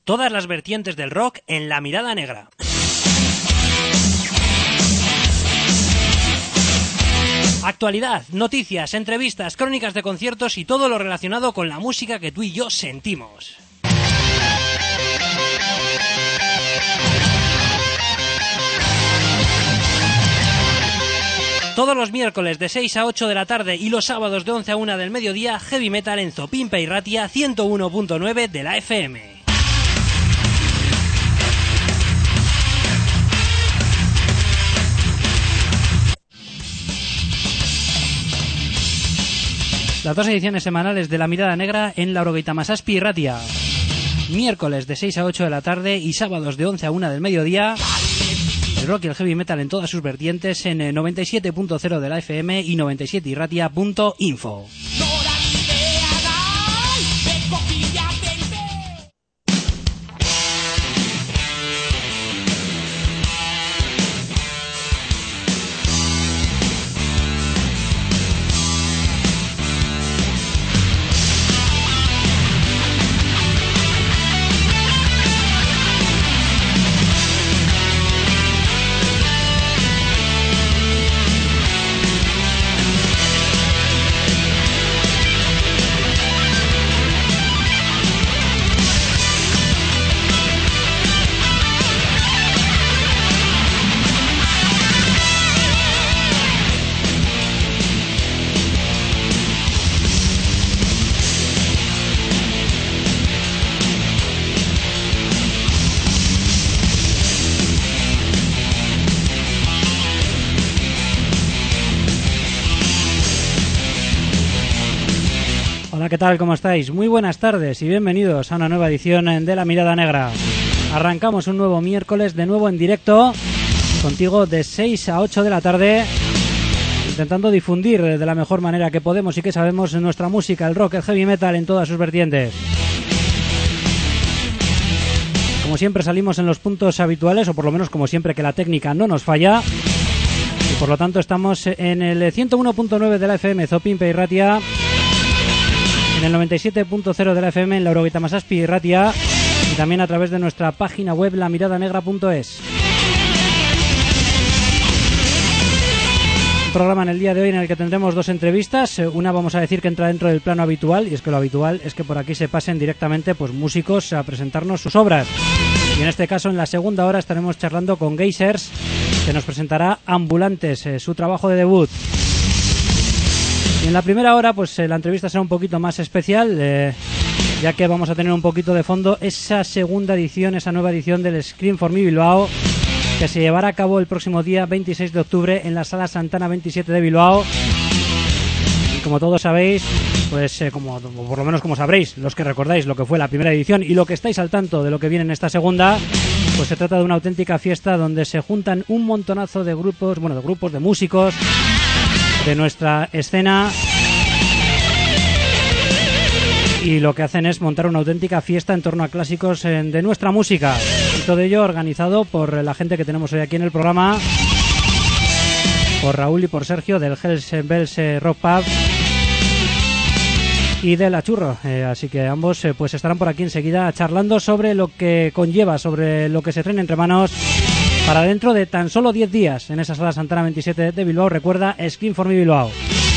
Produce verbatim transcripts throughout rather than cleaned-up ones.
todas las vertientes del rock en La Mirada Negra. Actualidad, noticias, entrevistas, crónicas de conciertos y todo lo relacionado con la música que tú y yo sentimos. Todos los miércoles de seis a ocho de la tarde y los sábados de once a una del mediodía, Heavy Metal en Zopimpe y Ratia ciento uno punto nueve de la F M. Las dos ediciones semanales de La Mirada Negra en Laurogeita Masazpi y Ratia. Miércoles de seis a ocho de la tarde y sábados de once a una del mediodía. El rock y el heavy metal en todas sus vertientes en noventa y siete punto cero de la F M y noventa y siete irratia punto info. ¿Qué tal? ¿Cómo estáis? Muy buenas tardes y bienvenidos a una nueva edición de La Mirada Negra. Arrancamos un nuevo miércoles de nuevo en directo contigo de seis a ocho de la tarde, intentando difundir de la mejor manera que podemos y que sabemos nuestra música, el rock, el heavy metal en todas sus vertientes. Como siempre salimos en los puntos habituales, o por lo menos como siempre que la técnica no nos falla, y por lo tanto estamos en el ciento uno punto nueve de la F M Zopimpe y Ratia, en el noventa y siete punto cero de la F M en Laurogeita Masazpi y Ratia, y también a través de nuestra página web la mirada negra punto es. Un programa en el día de hoy en el que tendremos dos entrevistas. Una vamos a decir que entra dentro del plano habitual, y es que lo habitual es que por aquí se pasen directamente pues músicos a presentarnos sus obras. Y en este caso, en la segunda hora, estaremos charlando con Geysers, que nos presentará Ambulantes, eh, su trabajo de debut. Y en la primera hora, pues eh, la entrevista será un poquito más especial, eh, ya que vamos a tener un poquito de fondo esa segunda edición, esa nueva edición del Scream for Me Bilbao, que se llevará a cabo el próximo día veintiséis de octubre en la Sala Santana veintisiete de Bilbao. Y como todos sabéis, pues eh, como, o por lo menos como sabréis, los que recordáis lo que fue la primera edición y lo que estáis al tanto de lo que viene en esta segunda, pues se trata de una auténtica fiesta donde se juntan un montonazo de grupos, bueno, de grupos de músicos de nuestra escena, y lo que hacen es montar una auténtica fiesta en torno a clásicos de nuestra música, y todo ello organizado por la gente que tenemos hoy aquí en el programa, por Raúl y por Sergio del Hells Bells Rock Pub y de La Churro, eh, así que ambos eh, pues estarán por aquí enseguida charlando sobre lo que conlleva, sobre lo que se traen entre manos para dentro de tan solo diez días en esa Sala Santana veintisiete de Bilbao. Recuerda, Scream for Me Bilbao.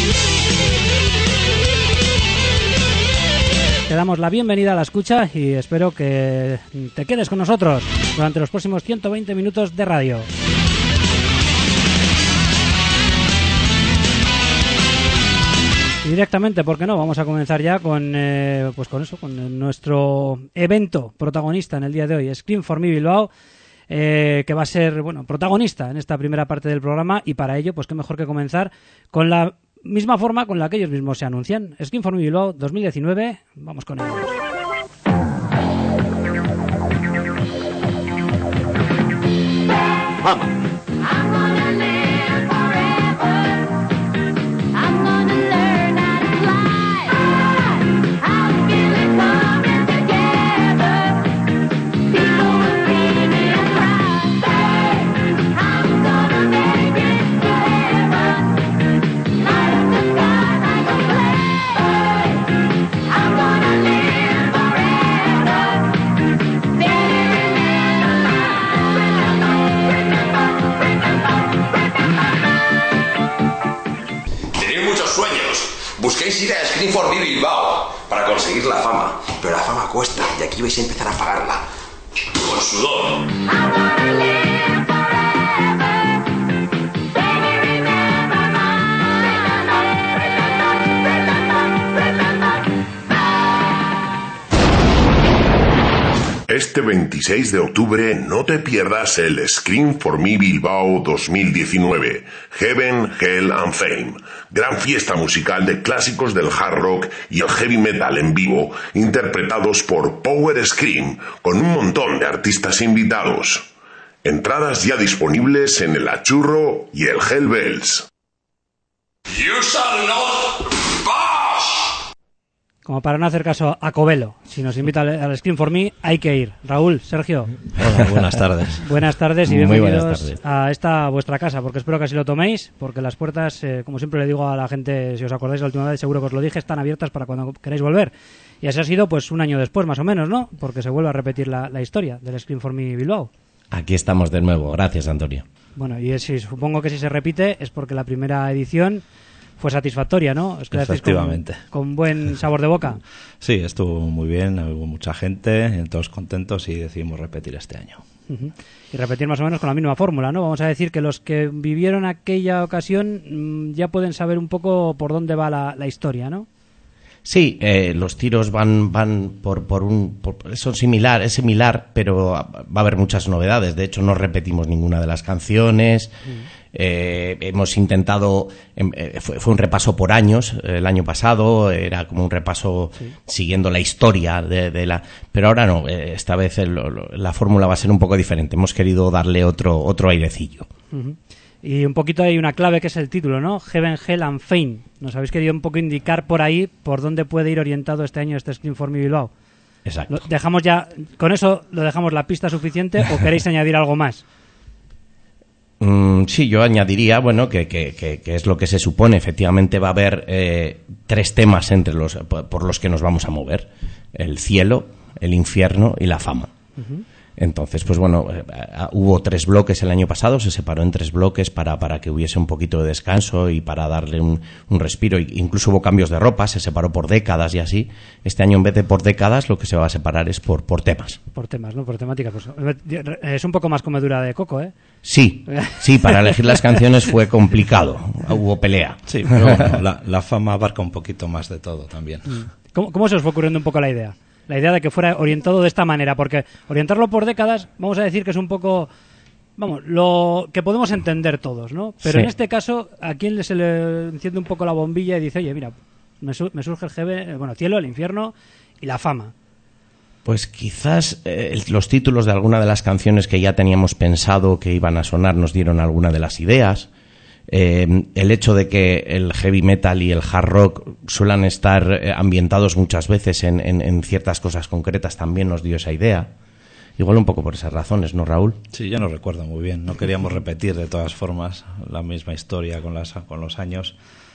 Te damos la bienvenida a la escucha y espero que te quedes con nosotros durante los próximos ciento veinte minutos de radio. Y directamente, ¿por qué no? Vamos a comenzar ya con, eh, pues con eso, con nuestro evento protagonista en el día de hoy, Scream for Me Bilbao. Eh, que va a ser, bueno, protagonista en esta primera parte del programa, y para ello, pues qué mejor que comenzar con la misma forma con la que ellos mismos se anuncian. Scream for Me Bilbao dos mil diecinueve, vamos con ellos. Vamos. I'm gonna live forever. queréis ir a Scream for Me Bilbao para conseguir la fama. Pero la fama cuesta y aquí vais a empezar a pagarla. Con sudor. Este veintiséis de octubre no te pierdas el Scream for Me Bilbao dos mil diecinueve, Heaven, Hell and Fame, gran fiesta musical de clásicos del hard rock y el heavy metal en vivo, interpretados por Power Scream, con un montón de artistas invitados. Entradas ya disponibles en el Achurro y el Hell Bells. You shall not pass. Como para no hacer caso a Covelo, si nos invita al, al Scream for Me, hay que ir. Raúl, Sergio. Hola, buenas tardes. Buenas tardes y Muy bienvenidos buenas tardes. a esta vuestra casa, porque espero que así lo toméis, porque las puertas, eh, como siempre le digo a la gente, si os acordáis la última vez, seguro que os lo dije, están abiertas para cuando queráis volver. Y así ha sido pues un año después, más o menos, ¿no? Porque se vuelve a repetir la, la historia del Scream for Me Bilbao. Aquí estamos de nuevo, gracias Antonio. Bueno, y si, supongo que si se repite es porque la primera edición fue satisfactoria, ¿no? Os quedasteis Efectivamente. Con, con buen sabor de boca. Sí, estuvo muy bien, hubo mucha gente, todos contentos y decidimos repetir este año. Uh-huh. Y repetir más o menos con la misma fórmula, ¿no? Vamos a decir que los que vivieron aquella ocasión mmm, ya pueden saber un poco por dónde va la, la historia, ¿no? Sí, eh, los tiros van van por por un por, son similar, es similar, pero va a haber muchas novedades. De hecho, no repetimos ninguna de las canciones. Uh-huh. Eh, hemos intentado, eh, fue, fue un repaso por años, eh, el año pasado era como un repaso sí. siguiendo la historia de, de la, pero ahora no, eh, esta vez el, lo, la fórmula va a ser un poco diferente, hemos querido darle otro otro airecillo. Uh-huh. Y un poquito hay una clave que es el título, ¿no? Heaven, Hell and Fame. Nos habéis querido un poco indicar por ahí por dónde puede ir orientado este año este Scream for Me Bilbao. Exacto. Lo dejamos ya, con eso lo dejamos la pista suficiente o queréis añadir algo más. Mm, sí, yo añadiría, bueno, que, que, que, que es lo que se supone. Efectivamente va a haber eh, tres temas entre los por los que nos vamos a mover: el cielo, el infierno y la fama. Uh-huh. Entonces, pues bueno, eh, hubo tres bloques el año pasado, se separó en tres bloques para, para que hubiese un poquito de descanso y para darle un, un respiro. Incluso hubo cambios de ropa, se separó por décadas y así. Este año, en vez de por décadas, lo que se va a separar es por, por temas. Por temas, ¿no? Por temáticas. Pues, es un poco más comedura de coco, ¿eh? Sí, sí, para elegir las canciones fue complicado, hubo pelea. Sí, pero bueno, la, la fama abarca un poquito más de todo también. ¿Cómo, ¿Cómo se os fue ocurriendo un poco la idea? La idea de que fuera orientado de esta manera, porque orientarlo por décadas, vamos a decir que es un poco, vamos, lo que podemos entender todos, ¿no? Pero sí. En este caso, ¿a quién se le enciende un poco la bombilla y dice, oye, mira, me, su- me surge el G B, bueno, cielo, el infierno y la fama? Pues quizás eh, los títulos de alguna de las canciones que ya teníamos pensado que iban a sonar nos dieron alguna de las ideas. Eh, el hecho de que el heavy metal y el hard rock suelan estar eh, ambientados muchas veces en, en, en ciertas cosas concretas también nos dio esa idea. Igual un poco por esas razones, ¿no, Raúl? Sí, yo no recuerdo muy bien. No queríamos repetir de todas formas la misma historia con, las, con los años.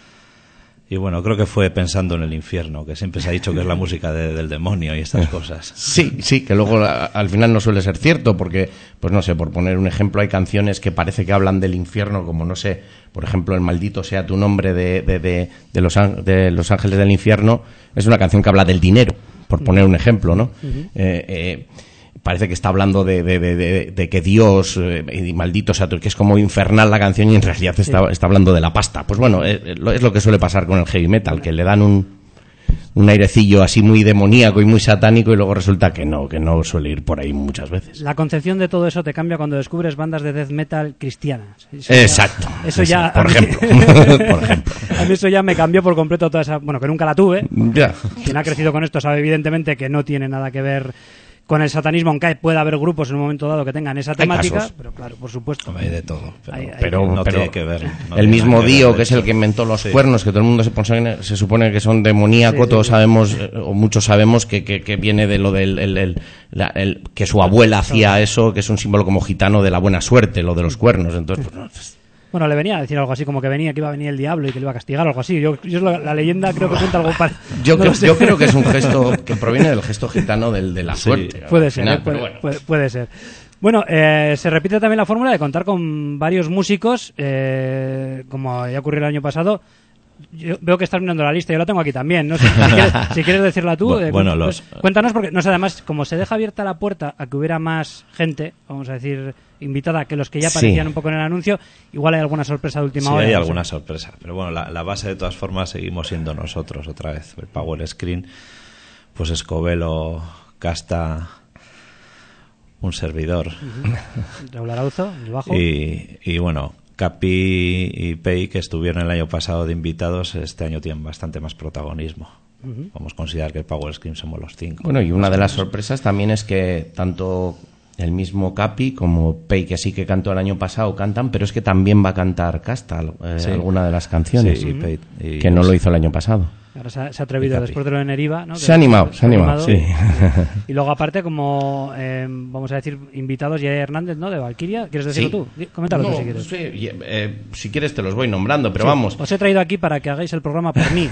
Y bueno, creo que fue pensando en el infierno, que siempre se ha dicho que es la música de, del demonio y estas cosas. Sí, sí, que luego a, al final no suele ser cierto, porque, pues no sé, por poner un ejemplo, hay canciones que parece que hablan del infierno, como no sé, por ejemplo, El maldito sea tu nombre de, de, de, de, los, de Los Ángeles del Infierno, es una canción que habla del dinero, por poner un ejemplo, ¿no? Uh-huh. eh, eh, parece que está hablando de, de, de, de, de que Dios, eh, y maldito sea tú, que es como infernal la canción y en realidad sí. está, está hablando de la pasta. Pues bueno, es, es lo que suele pasar con el heavy metal, que le dan un, un airecillo así muy demoníaco y muy satánico y luego resulta que no, que no suele ir por ahí muchas veces. La concepción de todo eso te cambia cuando descubres bandas de death metal cristianas. Eso Exacto. Ya, eso ya... Por ejemplo. por ejemplo. A mí eso ya me cambió por completo toda esa... Bueno, que nunca la tuve. Ya. Quien ha crecido con esto sabe evidentemente que no tiene nada que ver con el satanismo, aunque puede haber grupos en un momento dado que tengan esa temática, pero claro, por supuesto. Hay de todo, pero, hay, hay pero, no pero tiene que ver. No el mismo que Dio, ver, que es el que inventó los sí. cuernos, que todo el mundo se, pone, se supone que son demoníacos, sí, todos sí, sabemos, sí. o muchos sabemos que, que, que viene de lo del el, el, la, el, que su abuela hacía eso, que es un símbolo como gitano de la buena suerte, lo de los cuernos. Entonces, pues no. Bueno, le venía a decir algo así como que venía, que iba a venir el diablo y que le iba a castigar, algo así. Yo, yo la, la leyenda creo que cuenta algo parecido. Yo, no yo creo que es un gesto que proviene del gesto gitano del, de la sí, suerte. Puede ser, final, eh, puede, bueno. puede, puede ser. Bueno, eh, se repite también la fórmula de contar con varios músicos, eh, como ya ocurrió el año pasado. yo veo que estás mirando la lista, yo la tengo aquí también, no sé, si quieres, si quieres decirla tú, bueno, eh, bueno, pues, los... cuéntanos, porque no sé, además, como se deja abierta la puerta a que hubiera más gente, vamos a decir, invitada, que los que ya aparecían Sí. un poco en el anuncio, igual hay alguna sorpresa de última sí, hora. hay no alguna sé. sorpresa, pero bueno, la, la base de todas formas seguimos siendo nosotros otra vez, el Power Screen, pues Escobelo, Casta, un servidor. Uh-huh. Raúl Arauzo, el bajo. Y, y bueno, Capi y Pei, que estuvieron el año pasado de invitados, este año tienen bastante más protagonismo. Uh-huh. Vamos a considerar que el Power Screen somos los cinco. Bueno, y una de las sorpresas también es que tanto el mismo Capi como Pei, que sí que cantó el año pasado, cantan, pero es que también va a cantar Casta eh, sí. alguna de las canciones, sí, y Pei, y que no lo hizo el año pasado. Ahora se ha, se ha atrevido después de lo de Neriva, ¿no? Se ha animado, se ha animado, sí. Y luego aparte como, eh, vamos a decir, invitados, Yeray Hernández, ¿no? De Valkyria. ¿Quieres decirlo sí. tú? Coméntalo no, tú si quieres. Sí, eh, si quieres te los voy nombrando, pero sí, vamos. Os he traído aquí para que hagáis el programa por mí.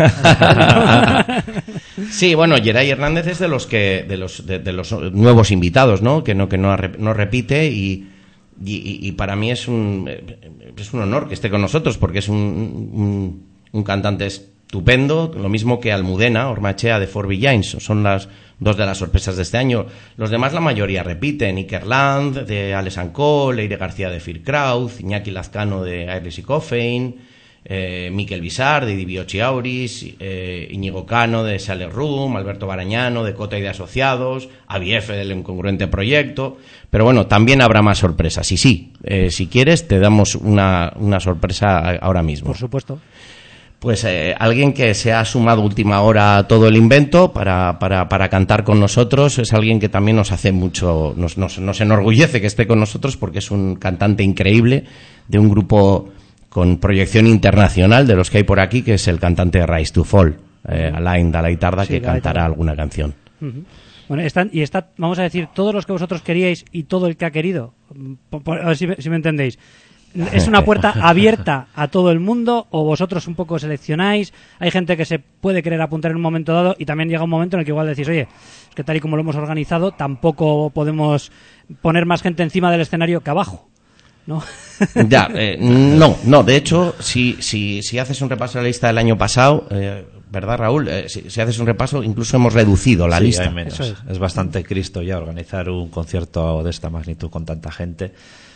Sí, bueno, Yeray Hernández es de los que de los de, de los nuevos invitados, ¿no? Que no que no, no repite y Y, y para mí es un es un honor que esté con nosotros porque es un, un, un cantante estupendo, lo mismo que Almudena Ormachea de Four Villains, son las dos de las sorpresas de este año. Los demás la mayoría repiten, Iker Land de Alex Anco, Leire García de Fear Crowd, Iñaki Lazcano de Airless y Coffein, eh, Miquel Bisar de Diviochi Auris, eh, Íñigo Cano de Sale Room, Alberto Barañano de Cota y de Asociados, Avi F del Incongruente Proyecto. Pero bueno, también habrá más sorpresas. Y sí, eh, si quieres, te damos una, una sorpresa ahora mismo. Por supuesto. Pues eh, alguien que se ha sumado última hora a todo el invento para, para, para cantar con nosotros, es alguien que también nos hace mucho, nos, nos, nos enorgullece que esté con nosotros porque es un cantante increíble de un grupo con proyección internacional de los que hay por aquí, que es el cantante de Rise to Fall, eh, Alain Dalaitarda, sí, que cantará alguna canción. Uh-huh. Bueno, están, y está, vamos a decir, todos los que vosotros queríais y todo el que ha querido, por, por, a ver si, si me entendéis. ¿Es una puerta abierta a todo el mundo o vosotros un poco seleccionáis? Hay gente que se puede querer apuntar en un momento dado y también llega un momento en el que igual decís, oye, es que tal y como lo hemos organizado, tampoco podemos poner más gente encima del escenario que abajo, ¿no? Ya, eh, no, no, de hecho, si, si, si haces un repaso de la lista del año pasado, eh, ¿verdad, Raúl? Eh, si, si haces un repaso, incluso hemos reducido la sí, lista. Hay menos. Es. es bastante Cristo ya organizar un concierto de esta magnitud con tanta gente.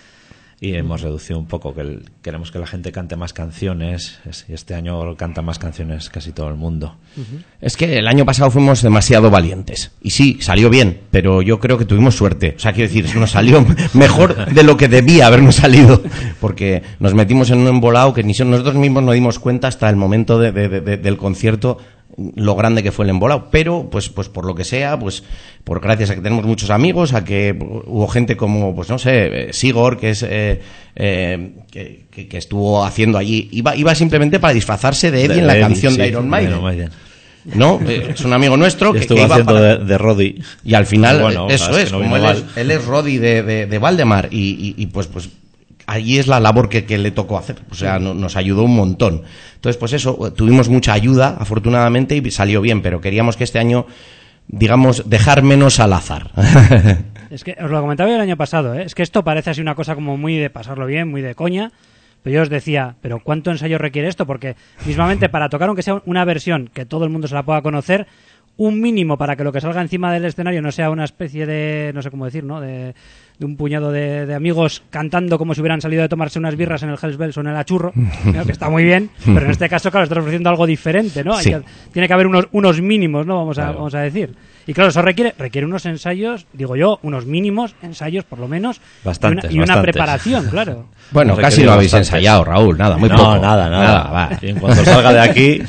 Y hemos reducido un poco, que el, queremos que la gente cante más canciones, y este año canta más canciones casi todo el mundo. Uh-huh. Es que el año pasado fuimos demasiado valientes, y sí, salió bien, pero yo creo que tuvimos suerte. O sea, quiero decir, nos salió mejor de lo que debía habernos salido, porque nos metimos en un embolado que ni nosotros mismos nos dimos cuenta hasta el momento de, de, de, del concierto lo grande que fue el embolado, pero pues pues por lo que sea, pues por gracias a que tenemos muchos amigos, a que hubo gente como, pues no sé, Sigor, que es eh, eh, que, que, que estuvo haciendo allí, iba iba simplemente para disfrazarse de Eddie de en la Eddie, canción sí, de Iron Maiden. Iron Maiden. No, eh, es un amigo nuestro que, estuvo que iba haciendo para... de, de Roddy, y al final bueno, eso es, es no como él es, él es Roddy de, de, de Valdemar y, y, y pues pues allí es la labor que, que le tocó hacer, o sea, no, nos ayudó un montón. Entonces, pues eso, tuvimos mucha ayuda, afortunadamente, y salió bien, pero queríamos que este año, digamos, dejar menos al azar. Es que os lo comentaba yo el año pasado, ¿eh? Es que esto parece así una cosa como muy de pasarlo bien, muy de coña, pero yo os decía, ¿pero cuánto ensayo requiere esto? Porque mismamente para tocar, aunque sea una versión que todo el mundo se la pueda conocer, un mínimo para que lo que salga encima del escenario no sea una especie de, no sé cómo decir, ¿no? De, de un puñado de, de amigos cantando como si hubieran salido de tomarse unas birras en el Hells Bells o en el Achurro, ¿no? Que está muy bien, pero en este caso, claro, estás ofreciendo algo diferente, ¿no? Sí. Hay que, tiene que haber unos, unos mínimos, ¿no? Vamos a, claro. vamos a decir. Y claro, eso requiere requiere unos ensayos, digo yo, unos mínimos ensayos por lo menos, bastantes, y, una, y una bastantes. preparación, claro. Bueno, Nos casi lo habéis bastantes. ensayado, Raúl, nada, muy no, poco. nada, nada. nada va. Y en cuanto salga de aquí...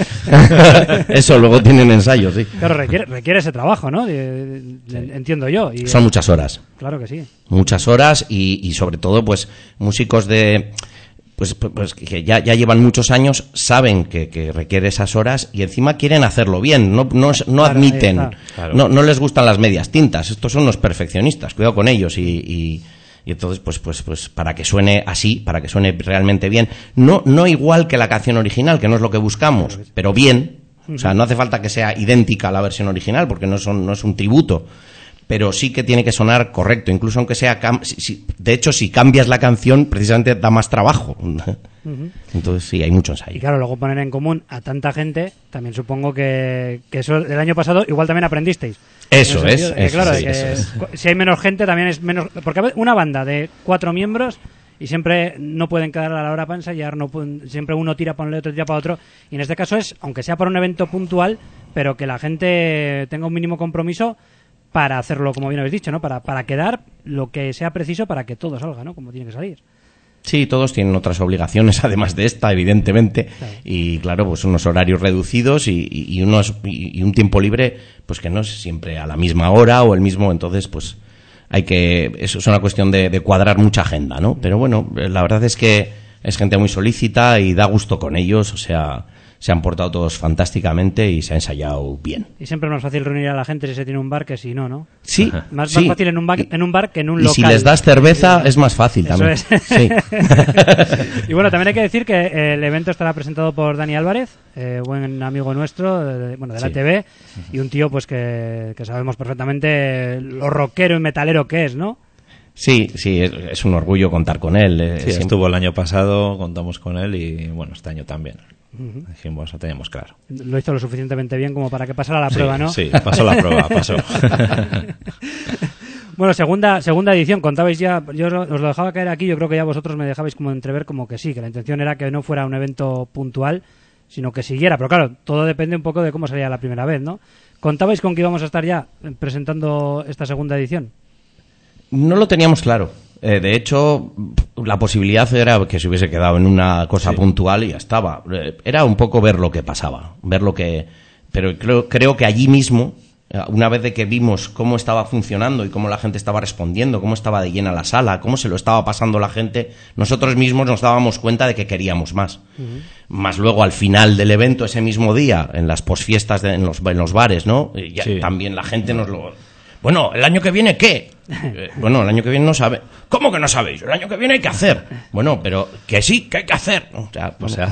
Eso, luego tienen ensayos, sí. Claro, requiere, requiere ese trabajo, ¿no? De, de, Sí. Entiendo yo. Y, Son muchas horas. Claro que sí. Muchas horas y, y sobre todo, pues, músicos de... Pues, pues que ya, ya llevan muchos años, saben que, que requiere esas horas y encima quieren hacerlo bien, no, no, no Claro, admiten, ahí está. Claro. no, no les gustan las medias tintas, estos son los perfeccionistas, cuidado con ellos y, y, y entonces pues, pues, pues para que suene así, para que suene realmente bien, no, no igual que la canción original, que no es lo que buscamos, pero bien, o sea, no hace falta que sea idéntica a la versión original porque no, son, no es un tributo. pero sí que tiene que sonar correcto, incluso aunque sea... Cam- si, si, de hecho, si cambias la canción, precisamente da más trabajo. Uh-huh. Entonces sí, hay mucho ensayo. Y claro, luego poner en común a tanta gente, también supongo que, que eso el año pasado igual también aprendisteis. Eso es, sentido, eso, claro, sí, que eso es. Si hay menos gente también es menos... Porque una banda de cuatro miembros y siempre no pueden quedar a la hora para ensayar, no pueden, siempre uno tira para un lado, otro tira para otro, y en este caso es, aunque sea para un evento puntual, pero que la gente tenga un mínimo compromiso para hacerlo, como bien habéis dicho, ¿no? Para, para quedar lo que sea preciso para que todo salga, ¿no? Como tiene que salir. Sí, todos tienen otras obligaciones además de esta, evidentemente, claro. Y claro, pues unos horarios reducidos y, y, y unos y, y un tiempo libre, pues que no es siempre a la misma hora o el mismo, entonces pues hay que, eso es una cuestión de, de cuadrar mucha agenda, ¿no? Pero bueno, la verdad es que es gente muy solícita y da gusto con ellos, o sea, se han portado todos fantásticamente y se ha ensayado bien. Y siempre es más fácil reunir a la gente si se tiene un bar que si no, ¿no? Sí. Más, sí. más fácil en un, bar, en un bar que en un y local. Y si les das cerveza es más fácil Eso también. Es. Sí. Y bueno, también hay que decir que el evento estará presentado por Dani Álvarez, eh, buen amigo nuestro, de, bueno, de la sí. T V, y un tío pues que, que sabemos perfectamente lo rockero y metalero que es, ¿no? Sí, sí, es, es un orgullo contar con él. Eh, sí, siempre... estuvo el año pasado, contamos con él y bueno, este año también. Uh-huh. Dijimos, lo teníamos claro. Lo hizo lo suficientemente bien como para que pasara la sí, prueba, ¿no? Sí, pasó la prueba, pasó. Bueno, segunda segunda edición, contabais ya, yo os lo dejaba caer aquí, yo creo que ya vosotros me dejabais como entrever como que sí, que la intención era que no fuera un evento puntual, sino que siguiera, pero claro, todo depende un poco de cómo salía la primera vez, ¿no? ¿Contabais con que íbamos a estar ya presentando esta segunda edición? No lo teníamos claro. Eh, de hecho, la posibilidad era que se hubiese quedado en una cosa sí. puntual y ya estaba. Eh, era un poco ver lo que pasaba, ver lo que... Pero creo, creo que allí mismo, una vez de que vimos cómo estaba funcionando y cómo la gente estaba respondiendo, cómo estaba de llena la sala, cómo se lo estaba pasando la gente, nosotros mismos nos dábamos cuenta de que queríamos más. Uh-huh. Más luego, al final del evento, ese mismo día, en las posfiestas de, en, los, en los bares, ¿no? Ya, sí. También la gente nos lo... Bueno, ¿el año que viene qué? Eh, bueno, el año que viene no sabe. ¿Cómo que no sabéis? El año que viene hay que hacer. Bueno, pero que sí, que hay que hacer. O sea, o sea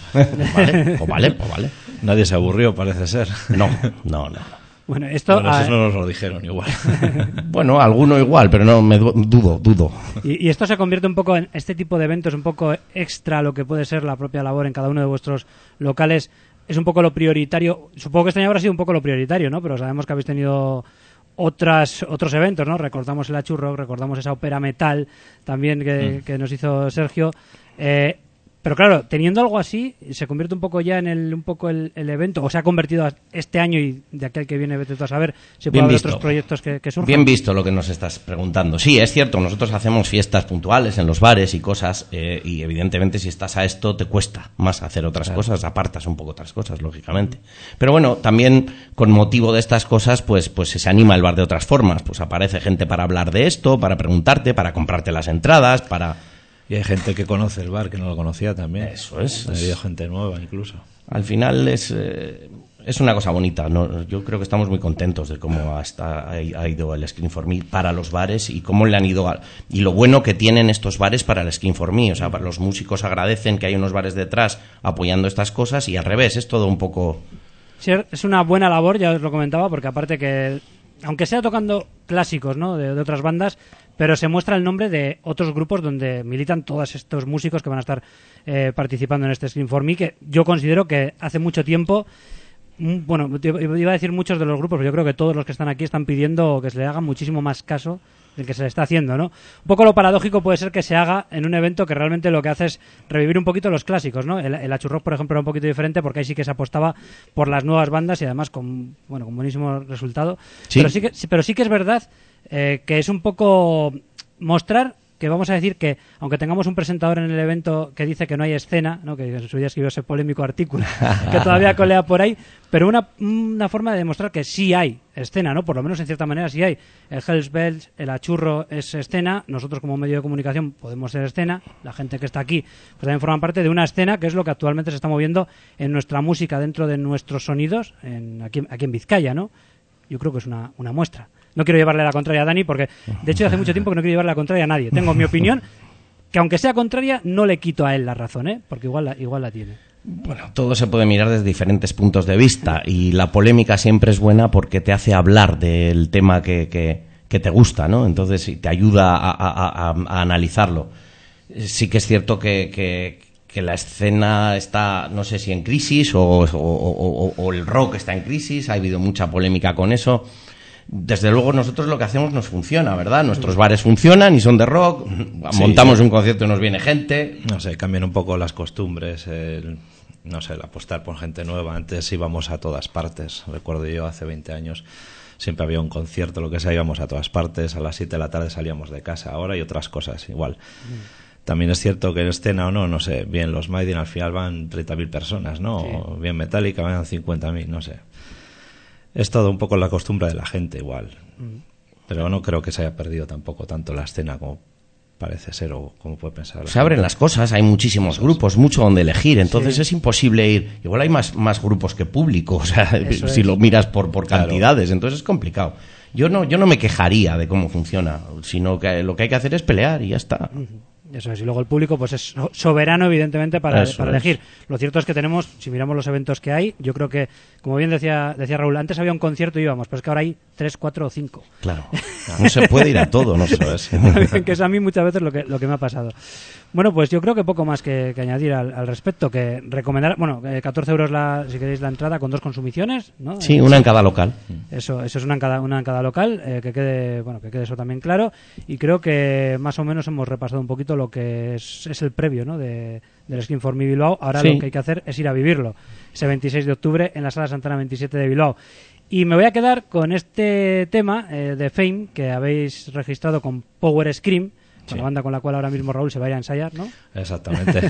vale, pues vale, pues vale. Nadie se aburrió, parece ser. No, no, no. Bueno, esto... Bueno, a... eso no nos lo dijeron igual. Bueno, alguno igual, pero no, me dudo, dudo. Y, y esto se convierte un poco en este tipo de eventos, un poco extra lo que puede ser la propia labor en cada uno de vuestros locales. Es un poco lo prioritario. Supongo que este año habrá sido un poco lo prioritario, ¿no? Pero sabemos que habéis tenido... Otras, otros eventos, ¿no? Recordamos el Achurro, recordamos esa ópera metal también que, mm. que nos hizo Sergio. Eh, pero claro, teniendo algo así, se convierte un poco ya en el, un poco el, el evento, o se ha convertido este año y de aquel que viene, vete tú a saber si puede haber otros proyectos que, que surjan. Bien visto lo que nos estás preguntando. Sí, es cierto, nosotros hacemos fiestas puntuales en los bares y cosas, eh, y evidentemente si estás a esto te cuesta más hacer otras claro. cosas, apartas un poco otras cosas, lógicamente. Pero bueno, también con motivo de estas cosas, pues, pues se anima el bar de otras formas. Pues aparece gente para hablar de esto, para preguntarte, para comprarte las entradas, para... Y hay gente que conoce el bar que no lo conocía también. Eso es. Ha habido gente nueva incluso. Al final es, eh, es una cosa bonita, ¿no? Yo creo que estamos muy contentos de cómo hasta ha ido el Screen for Me para los bares y cómo le han ido a, y lo bueno que tienen estos bares para el Screen for Me. O sea, para los músicos agradecen que hay unos bares detrás apoyando estas cosas y al revés, es todo un poco... Sí, es una buena labor, ya os lo comentaba, porque aparte que, aunque sea tocando clásicos, ¿no? de, de otras bandas, pero se muestra el nombre de otros grupos donde militan todos estos músicos que van a estar eh, participando en este Screen for Me, que yo considero que hace mucho tiempo, bueno, iba a decir muchos de los grupos, pero yo creo que todos los que están aquí están pidiendo que se le haga muchísimo más caso del que se le está haciendo, ¿no? Un poco lo paradójico puede ser que se haga en un evento que realmente lo que hace es revivir un poquito los clásicos, ¿no? El, el Achurrock, por ejemplo, era un poquito diferente porque ahí sí que se apostaba por las nuevas bandas y además con, bueno, con buenísimo resultado. ¿Sí? Pero sí que, pero sí que es verdad eh, que es un poco mostrar que vamos a decir que, aunque tengamos un presentador en el evento que dice que no hay escena, ¿no? Que en su día escribió ese polémico artículo que todavía colea por ahí, pero una, una forma de demostrar que sí hay escena, ¿no? Por lo menos en cierta manera sí hay. El Hells Bells, el Achurro es escena, nosotros como medio de comunicación podemos ser escena, la gente que está aquí pues también forman parte de una escena que es lo que actualmente se está moviendo en nuestra música, dentro de nuestros sonidos, en, aquí, aquí en Vizcaya, ¿no? Yo creo que es una, una muestra. No quiero llevarle la contraria a Dani porque, de hecho, hace mucho tiempo que no quiero llevarle la contraria a nadie. Tengo mi opinión, que aunque sea contraria, no le quito a él la razón, ¿eh? Porque igual la, igual la tiene. Bueno, todo se puede mirar desde diferentes puntos de vista y la polémica siempre es buena porque te hace hablar del tema que, que, que te gusta, ¿no? Entonces te ayuda a, a, a, a analizarlo. Sí que es cierto que, que, que la escena está, no sé si en crisis o, o, o, o el rock está en crisis, ha habido mucha polémica con eso. Desde luego nosotros lo que hacemos nos funciona, ¿verdad? Nuestros bares funcionan y son de rock, sí, montamos sí. un concierto y nos viene gente. No sé, cambian un poco las costumbres, el, no sé, el apostar por gente nueva. Antes íbamos a todas partes, recuerdo yo hace veinte años, siempre había un concierto, lo que sea, íbamos a todas partes, a las siete de la tarde salíamos de casa, ahora hay otras cosas, igual. Mm. También es cierto que en escena o no, no sé, bien los Maiden al final van treinta mil personas, ¿no? Sí. O bien Metallica van cincuenta mil, no sé. Es todo un poco la costumbre de la gente igual. Mm. Pero no creo que se haya perdido tampoco tanto la escena como parece ser o como puede pensar. Se abren las cosas, hay muchísimos grupos, mucho donde elegir, entonces sí. es imposible ir. Igual hay más, más grupos que público, o sea, Eso si es. lo miras por, por cantidades, claro. entonces es complicado. Yo no, yo no me quejaría de cómo funciona, sino que lo que hay que hacer es pelear y ya está. Eso es, y luego el público pues es soberano evidentemente para, para elegir. Lo cierto es que tenemos, si miramos los eventos que hay, yo creo que, como bien decía decía Raúl, antes había un concierto y íbamos, pero es que ahora hay tres, cuatro o cinco. Claro, no se puede ir a todo, no sabes. Que es a mí muchas veces lo que, lo que me ha pasado. Bueno, pues yo creo que poco más que, que añadir al, al respecto, que recomendar, bueno, eh, catorce euros la, si queréis la entrada con dos consumiciones, ¿no? Sí, una en cada local. Eso, eso es una en cada, una en cada local, eh, que quede, bueno, que quede eso también claro, y creo que más o menos hemos repasado un poquito lo que es, es el previo, ¿no? de, del Scream for Me Bilbao. Ahora sí. Lo que hay que hacer es ir a vivirlo, ese veintiséis de octubre en la Sala Santana veintisiete de Bilbao. Y me voy a quedar con este tema eh, de Fame que habéis registrado con Power Scream, sí. la banda con la cual ahora mismo Raúl se va a ir a ensayar, ¿no? Exactamente.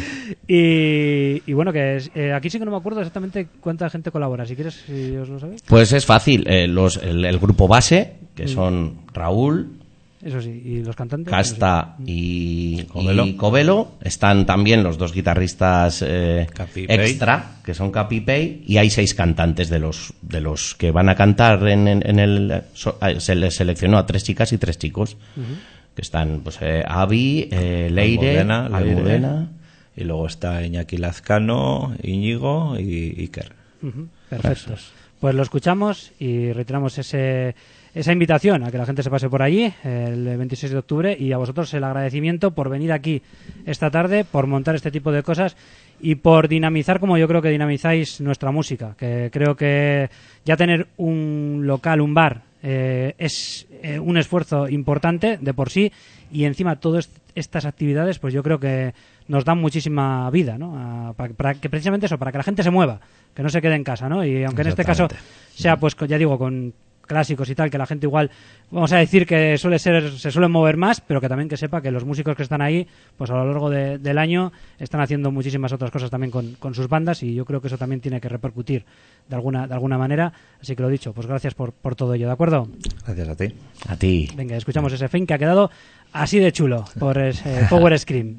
y, y bueno, que es, eh, aquí sí que no me acuerdo exactamente cuánta gente colabora. Si quieres, si os lo sabéis. Pues es fácil. Eh, los, el, el grupo base, que mm. son Raúl, eso sí, y los cantantes. Casta no sé. y, Covelo. y Covelo. Están también los dos guitarristas eh, extra, que son Capi y Pei, y hay seis cantantes de los de los que van a cantar en, en, en el... Se les seleccionó a tres chicas y tres chicos, uh-huh. que están pues eh, Avi, eh, Leire, Almudena, Almudena, y luego está Iñaki Lazcano, Íñigo y Iker. Uh-huh. Perfectos. Pues lo escuchamos y reiteramos ese... esa invitación a que la gente se pase por allí el veintiséis de octubre, y a vosotros el agradecimiento por venir aquí esta tarde, por montar este tipo de cosas y por dinamizar como yo creo que dinamizáis nuestra música, que creo que ya tener un local, un bar, eh, es eh, un esfuerzo importante de por sí, y encima todas estas actividades pues yo creo que nos dan muchísima vida, ¿no? A, para, para que precisamente eso, para que la gente se mueva, que no se quede en casa, ¿no? Y aunque en este caso sea, pues ya digo, con clásicos y tal, que la gente igual, vamos a decir que suele ser, se suelen mover más, pero que también que sepa que los músicos que están ahí, pues a lo largo de, del año están haciendo muchísimas otras cosas también con, con sus bandas, y yo creo que eso también tiene que repercutir de alguna de alguna manera. Así que lo dicho, pues gracias por, por todo ello, ¿de acuerdo? Gracias a ti. A ti. Venga, escuchamos ese fin que ha quedado así de chulo por ese Power Scream.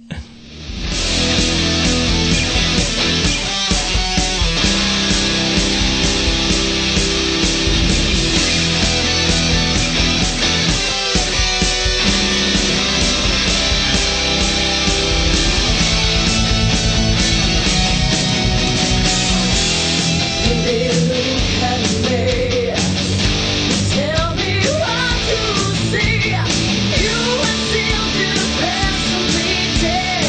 You and still do pass me dead.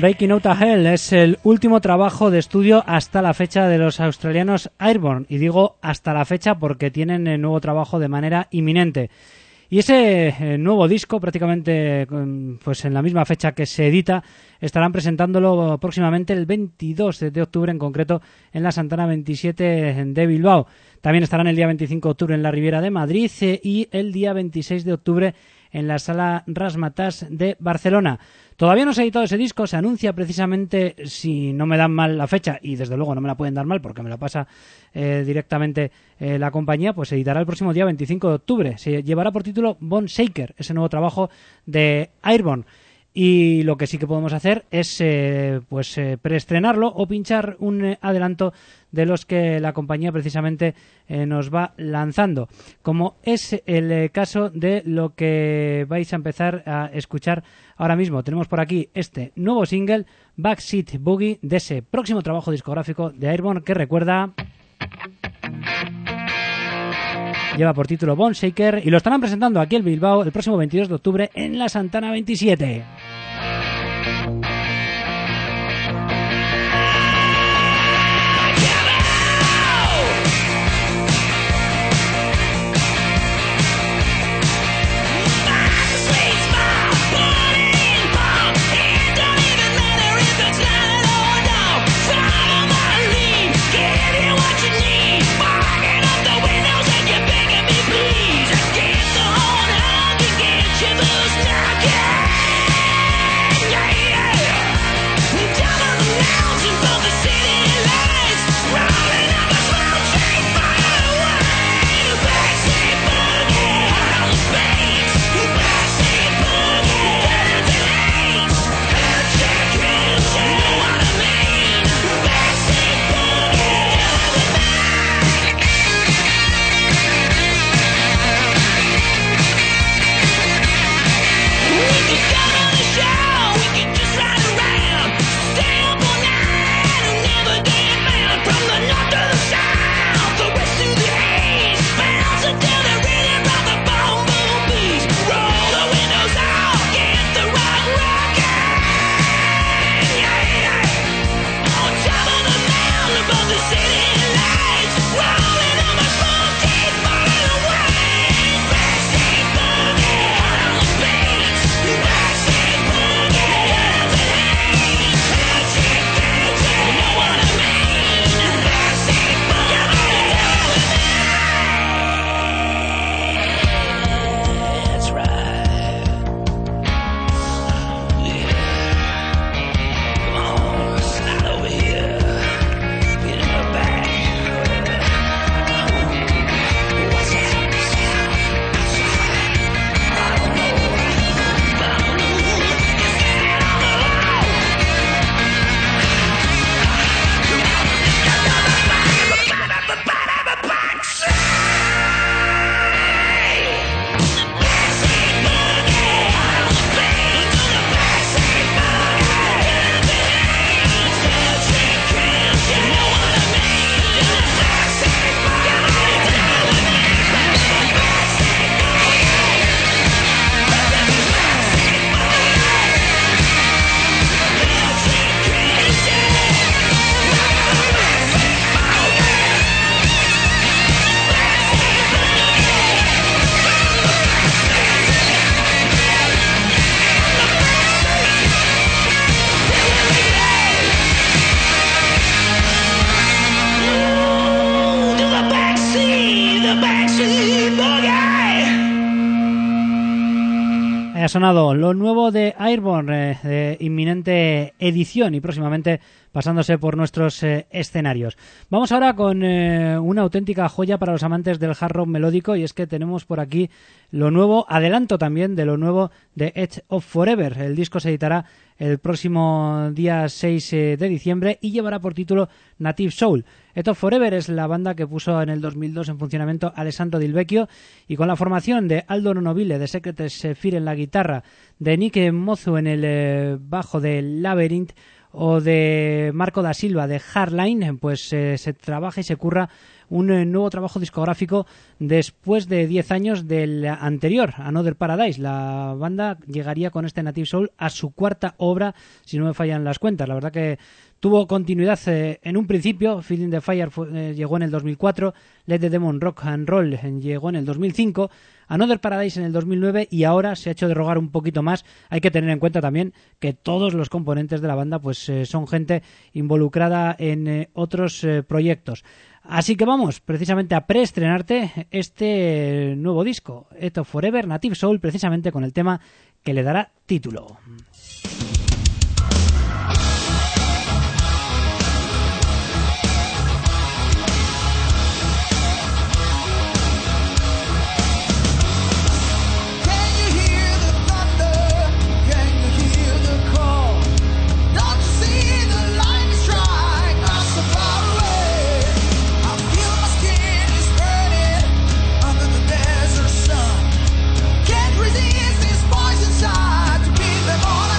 Breaking Out of Hell es el último trabajo de estudio hasta la fecha de los australianos Airborne, y digo hasta la fecha porque tienen el nuevo trabajo de manera inminente. Y ese eh, nuevo disco, prácticamente pues en la misma fecha que se edita, estarán presentándolo próximamente el veintidós de octubre, en concreto en la Santana veintisiete de Bilbao. También estarán el día veinticinco de octubre en la Riviera de Madrid eh, y el día veintiséis de octubre en la Sala Razzmatazz de Barcelona. Todavía no se ha editado ese disco, se anuncia precisamente, si no me dan mal la fecha, y desde luego no me la pueden dar mal porque me la pasa eh, directamente eh, la compañía, pues se editará el próximo día veinticinco de octubre. Se llevará por título Bone Shaker, ese nuevo trabajo de Airborne. Y lo que sí que podemos hacer es eh, pues eh, preestrenarlo o pinchar un eh, adelanto de los que la compañía precisamente eh, nos va lanzando, como es el eh, caso de lo que vais a empezar a escuchar ahora mismo. Tenemos por aquí este nuevo single, Backseat Boogie, de ese próximo trabajo discográfico de Airborne, que recuerda... lleva por título Bone Shaker, y lo estarán presentando aquí en Bilbao el próximo veintidós de octubre en la Santana veintisiete. Ha sonado lo nuevo de Airborne, eh, de inminente edición y próximamente pasándose por nuestros eh, escenarios. Vamos ahora con eh, una auténtica joya para los amantes del hard rock melódico, y es que tenemos por aquí lo nuevo, adelanto también de lo nuevo de Edge of Forever. El disco se editará el próximo día seis de diciembre y llevará por título Native Soul. Edge of Forever es la banda que puso en el dos mil dos en funcionamiento Alessandro Del Vecchio, y con la formación de Aldo Nonobile de Secret Sphere en la guitarra, de Nick Mozu en el eh, bajo de Labyrinth o de Marco da Silva de Hardline, pues eh, se trabaja y se curra un eh, nuevo trabajo discográfico después de diez años del anterior, Another Paradise. La banda llegaría con este Native Soul a su cuarta obra, si no me fallan las cuentas. La verdad que tuvo continuidad eh, en un principio. Feeling the Fire fue, eh, llegó en el dos mil cuatro, Let the Demon Rock and Roll eh, llegó en el dos mil cinco, Another Paradise en el dos mil nueve y ahora se ha hecho de rogar un poquito más. Hay que tener en cuenta también que todos los componentes de la banda pues eh, son gente involucrada en eh, otros eh, proyectos. Así que vamos precisamente a preestrenarte este nuevo disco, Earth of Forever, Native Soul, precisamente con el tema que le dará título. Resist this voice inside to keep them all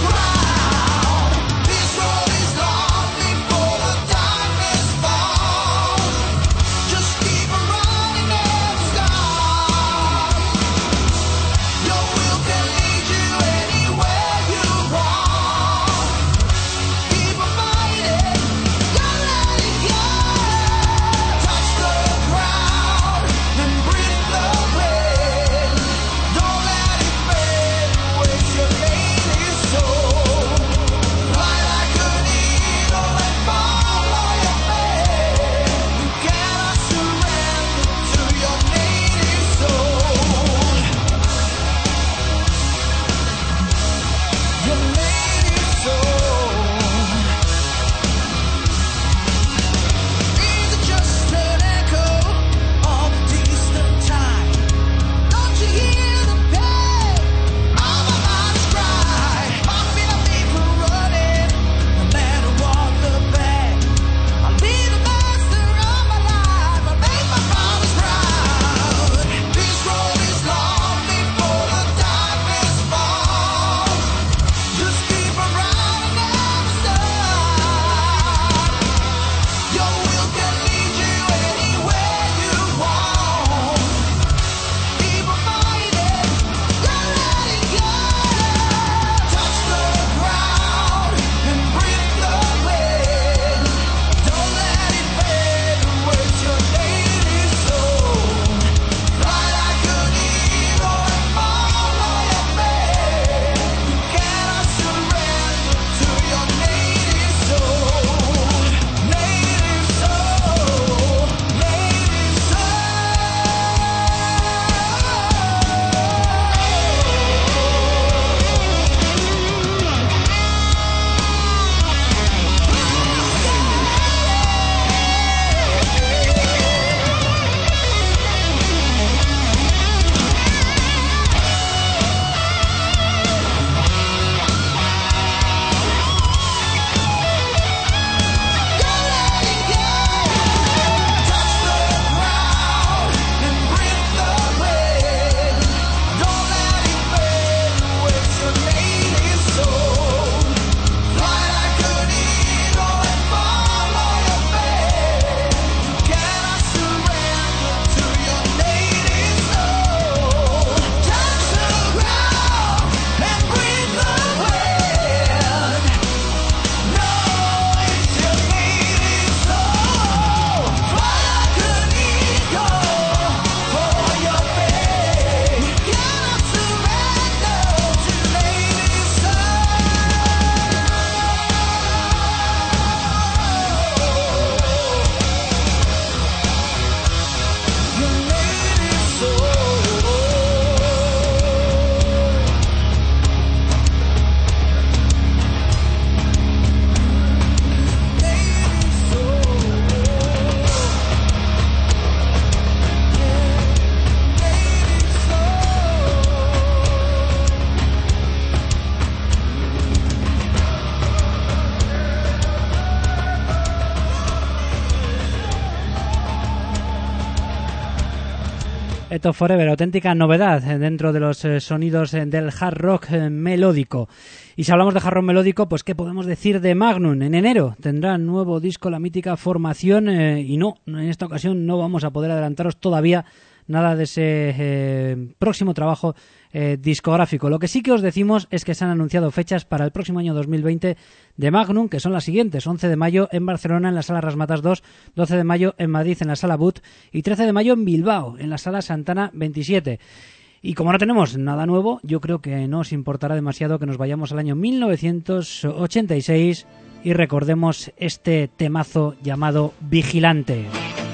Eto Forever, auténtica novedad dentro de los eh, sonidos eh, del hard rock eh, melódico. Y si hablamos de hard rock melódico, pues ¿qué podemos decir de Magnum? En enero tendrá nuevo disco la mítica formación eh, y no, en esta ocasión no vamos a poder adelantaros todavía nada de ese eh, próximo trabajo eh, discográfico. Lo que sí que os decimos es que se han anunciado fechas para el próximo año dos mil veinte de Magnum, que son las siguientes: once de mayo en Barcelona en la Sala Rasmatas dos, doce de mayo en Madrid en la Sala But y trece de mayo en Bilbao en la Sala Santana veintisiete. Y como no tenemos nada nuevo, yo creo que no os importará demasiado que nos vayamos al año mil novecientos ochenta y seis y recordemos este temazo llamado Vigilante.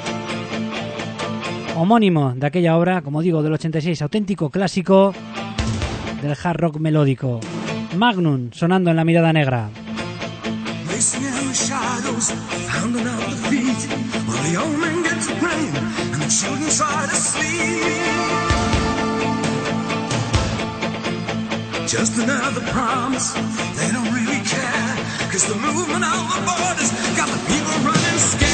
Homónimo de aquella obra, como digo, del ochenta y seis, auténtico clásico del hard rock melódico. Magnum, sonando en La Mirada Negra. Just another promise, they don't really care, 'cause the movement of the borders got the people running scared.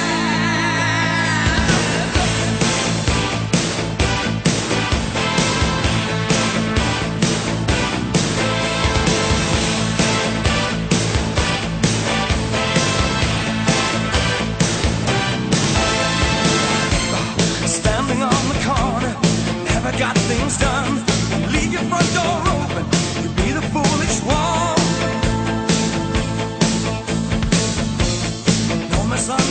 Standing on the corner, never got things done. Leave your front door open, you be the foolish one. No misunderstanding.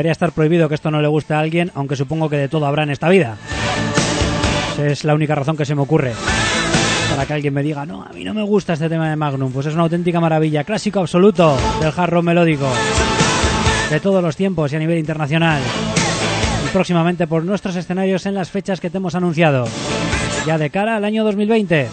debería estar prohibido que esto no le guste a alguien, aunque supongo que de todo habrá en esta vida. Esa es la única razón que se me ocurre para que alguien me diga, no, a mí no me gusta este tema de Magnum. Pues es una auténtica maravilla, clásico absoluto del hard rock melódico de todos los tiempos y a nivel internacional, y próximamente por nuestros escenarios en las fechas que te hemos anunciado, ya de cara al año dos mil veinte.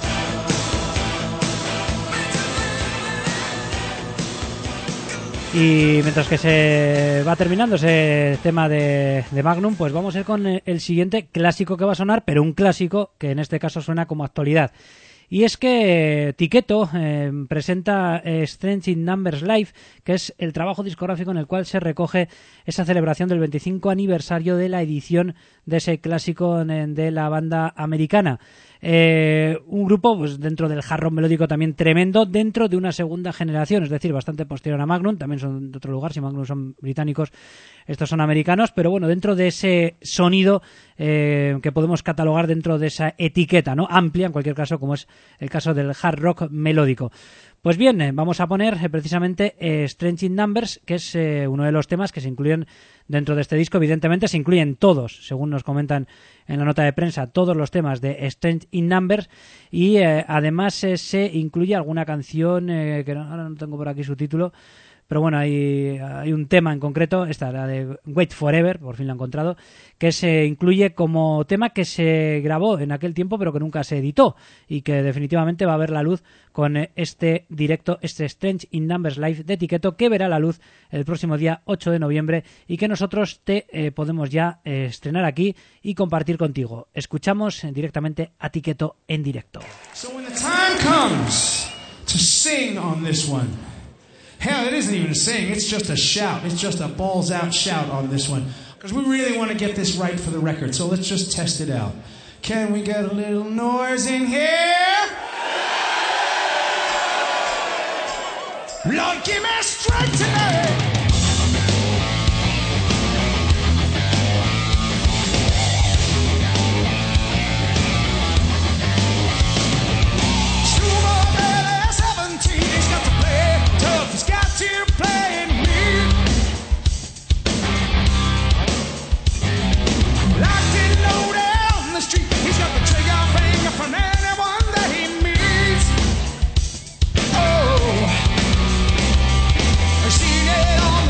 Y mientras que se va terminando ese tema de, de Magnum, pues vamos a ir con el siguiente clásico que va a sonar, pero un clásico que en este caso suena como actualidad. Y es que Tiketo eh, presenta eh, Strange in Numbers Live, que es el trabajo discográfico en el cual se recoge esa celebración del veinticinco aniversario de la edición de ese clásico de la banda americana. Eh, un grupo pues dentro del hard rock melódico también tremendo, dentro de una segunda generación, es decir, bastante posterior a Magnum. También son de otro lugar, si Magnum son británicos, estos son americanos, pero bueno, dentro de ese sonido eh, que podemos catalogar dentro de esa etiqueta, ¿no?, amplia, en cualquier caso, como es el caso del hard rock melódico. Pues bien, eh, vamos a poner eh, precisamente eh, Strange in Numbers, que es eh, uno de los temas que se incluyen dentro de este disco. Evidentemente se incluyen todos, según nos comentan en la nota de prensa, todos los temas de Strange in Numbers, y eh, además eh, se incluye alguna canción eh, que no, ahora no tengo por aquí su título, pero bueno, hay, hay un tema en concreto, esta, la de Wait Forever, por fin la he encontrado, que se incluye como tema que se grabó en aquel tiempo pero que nunca se editó y que definitivamente va a ver la luz con este directo, este Strange in Numbers Live de Tiketo, que verá la luz el próximo día ocho de noviembre y que nosotros te eh, podemos ya eh, estrenar aquí y compartir contigo. Escuchamos eh, directamente a Tiketo en directo. So when the time comes to sing on this one, hell, it isn't even a sing, it's just a shout. It's just a balls-out shout on this one. Because we really want to get this right for the record, so let's just test it out. Can we get a little noise in here? Lord, give me strength tonight! Seen it all.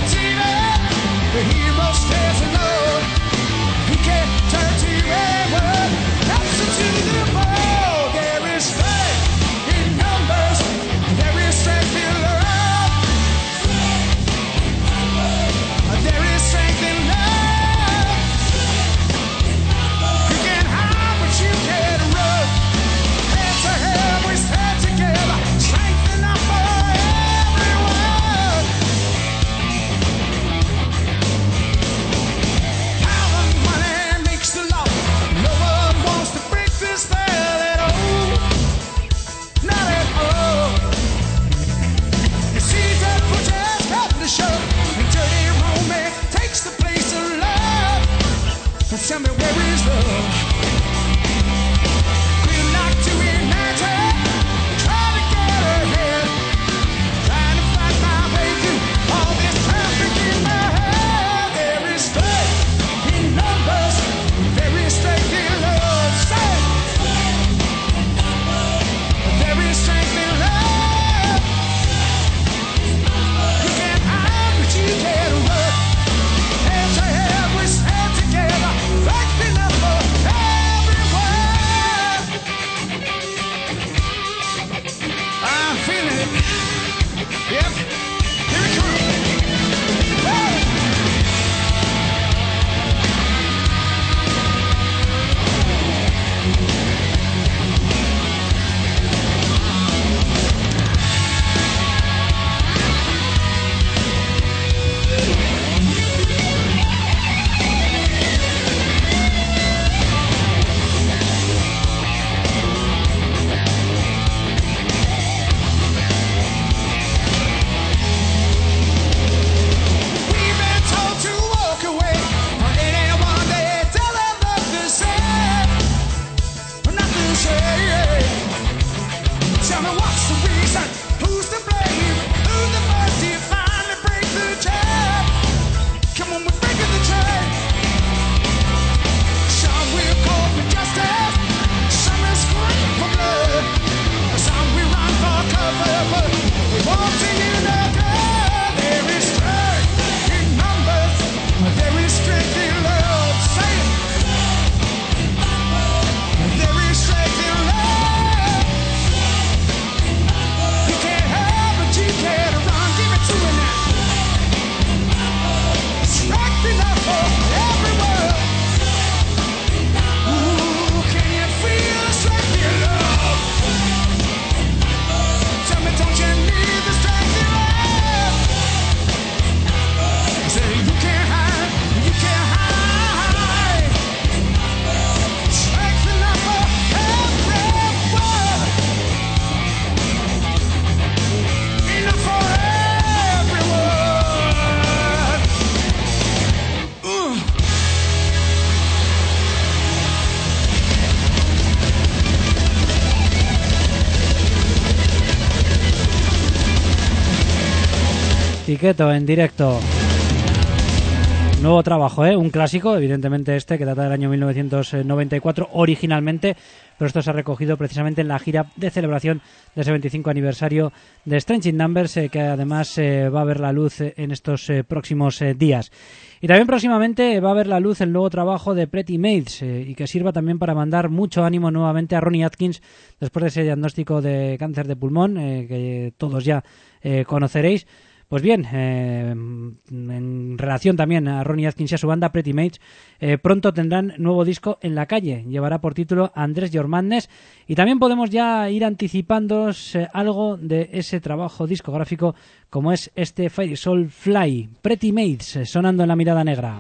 musiqueto en directo. Nuevo trabajo, ¿eh? Un clásico, evidentemente este, que data del año mil novecientos noventa y cuatro originalmente, pero esto se ha recogido precisamente en la gira de celebración de ese veinticinco aniversario de Strange Numbers, eh, que además eh, va a ver la luz en estos eh, próximos eh, días. Y también próximamente va a ver la luz el nuevo trabajo de Pretty Maids, eh, y que sirva también para mandar mucho ánimo nuevamente a Ronnie Atkins después de ese diagnóstico de cáncer de pulmón, eh, que todos ya eh, conoceréis. Pues bien, eh, en relación también a Ronnie Atkins y a su banda Pretty Maids, eh, pronto tendrán nuevo disco en la calle. Llevará por título Andrés Your Madness, y también podemos ya ir anticipándoos eh, algo de ese trabajo discográfico como es este Fire Soul Fly. Pretty Maids, eh, sonando en La Mirada Negra.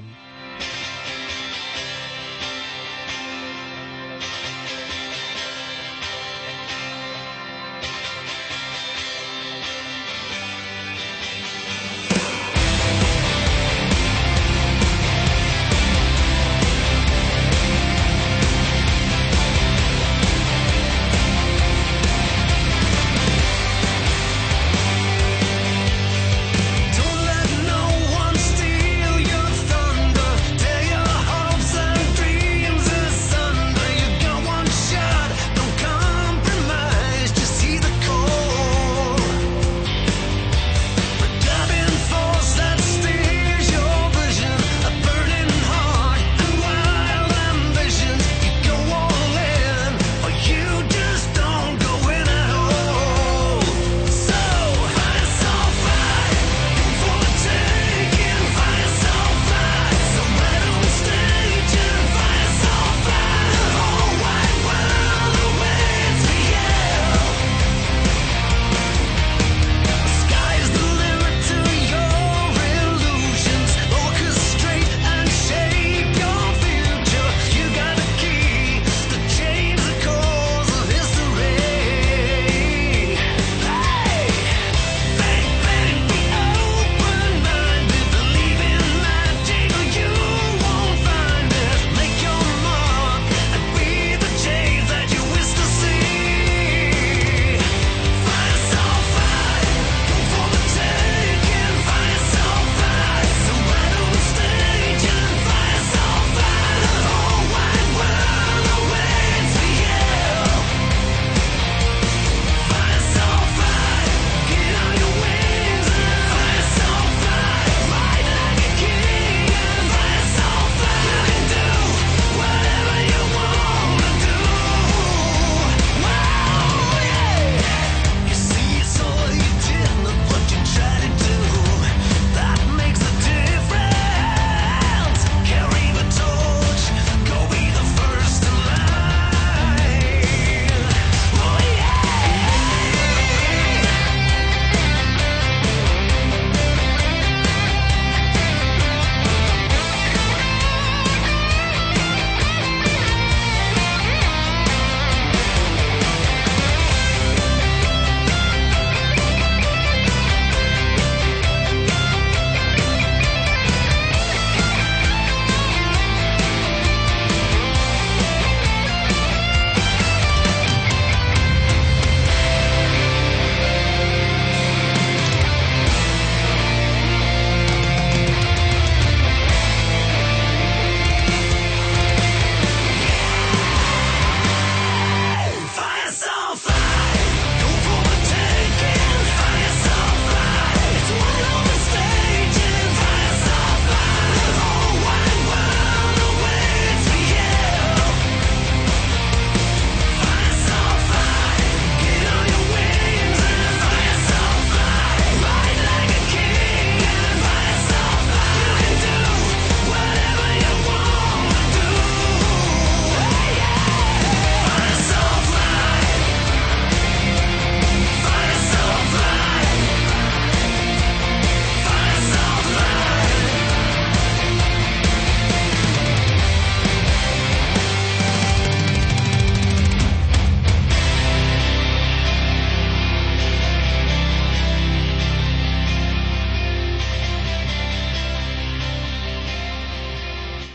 Don't let no one steal your thunder.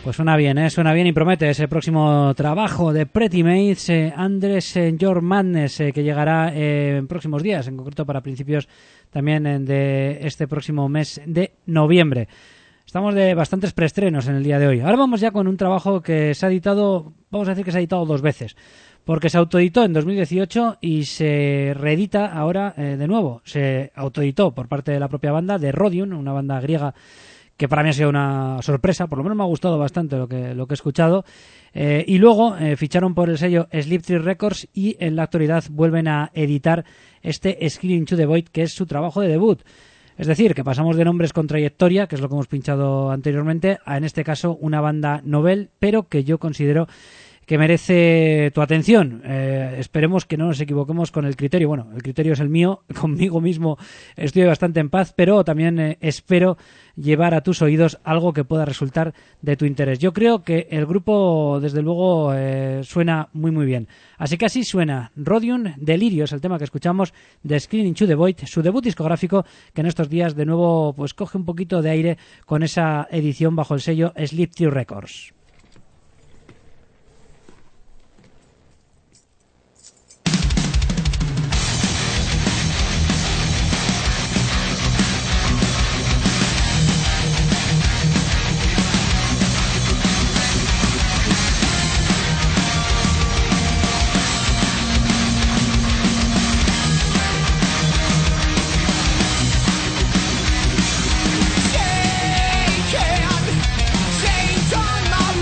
Pues suena bien, ¿eh? Suena bien y promete ese próximo trabajo de Pretty Maids, eh, Andres eh, Your Madness, eh, que llegará eh, en próximos días, en concreto para principios también eh, de este próximo mes de noviembre. Estamos de bastantes preestrenos en el día de hoy. Ahora vamos ya con un trabajo que se ha editado, vamos a decir que se ha editado dos veces, porque se autoeditó en dos mil dieciocho y se reedita ahora eh, de nuevo. Se autoeditó por parte de la propia banda, de Rodion, una banda griega que para mí ha sido una sorpresa, por lo menos me ha gustado bastante lo que, lo que he escuchado. Eh, y luego eh, ficharon por el sello Sleep Tree Records y en la actualidad vuelven a editar este Scream into the Void, que es su trabajo de debut. Es decir, que pasamos de nombres con trayectoria, que es lo que hemos pinchado anteriormente, a en este caso una banda novel, pero que yo considero que merece tu atención. Eh, esperemos que no nos equivoquemos con el criterio. Bueno, el criterio es el mío, conmigo mismo estoy bastante en paz, pero también eh, espero llevar a tus oídos algo que pueda resultar de tu interés. Yo creo que el grupo, desde luego, eh, suena muy muy bien. Así que así suena Rodion, Delirio es el tema que escuchamos de Scream into the Void, su debut discográfico, que en estos días de nuevo pues coge un poquito de aire con esa edición bajo el sello Sleep Tree Records. Chained on my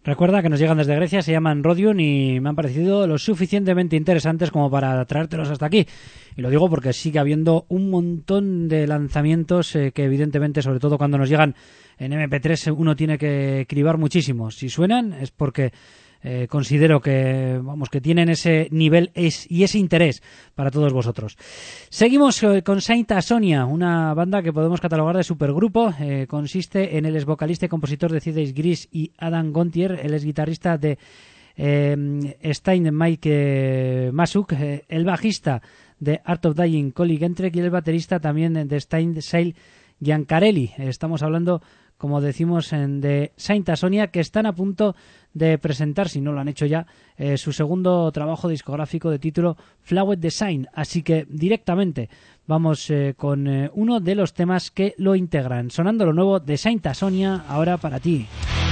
Recuerda que nos llegan desde Grecia, se llaman Rodion y me han parecido lo suficientemente interesantes como para traértelos hasta aquí. Y lo digo porque sigue habiendo un montón de lanzamientos eh, que evidentemente, sobre todo cuando nos llegan en eme pe tres, uno tiene que cribar muchísimo. Si suenan es porque eh, considero que vamos que tienen ese nivel es, y ese interés para todos vosotros. Seguimos eh, con Saint Asonia, una banda que podemos catalogar de supergrupo. Eh, consiste en el ex vocalista y compositor de Cides Gris y Adam Gontier, el ex guitarrista de eh, Stein Mike eh, Masuk, eh, el bajista de Art of Dying Colin Gentrek y el baterista también de Stein Sail Giancarelli. Estamos hablando, como decimos, en de Saint Asonia, que están a punto de presentar, si no lo han hecho ya, eh, su segundo trabajo discográfico de título Flower Design. Así que directamente vamos eh, con eh, uno de los temas que lo integran. Sonando lo nuevo de Saint Asonia, ahora para ti.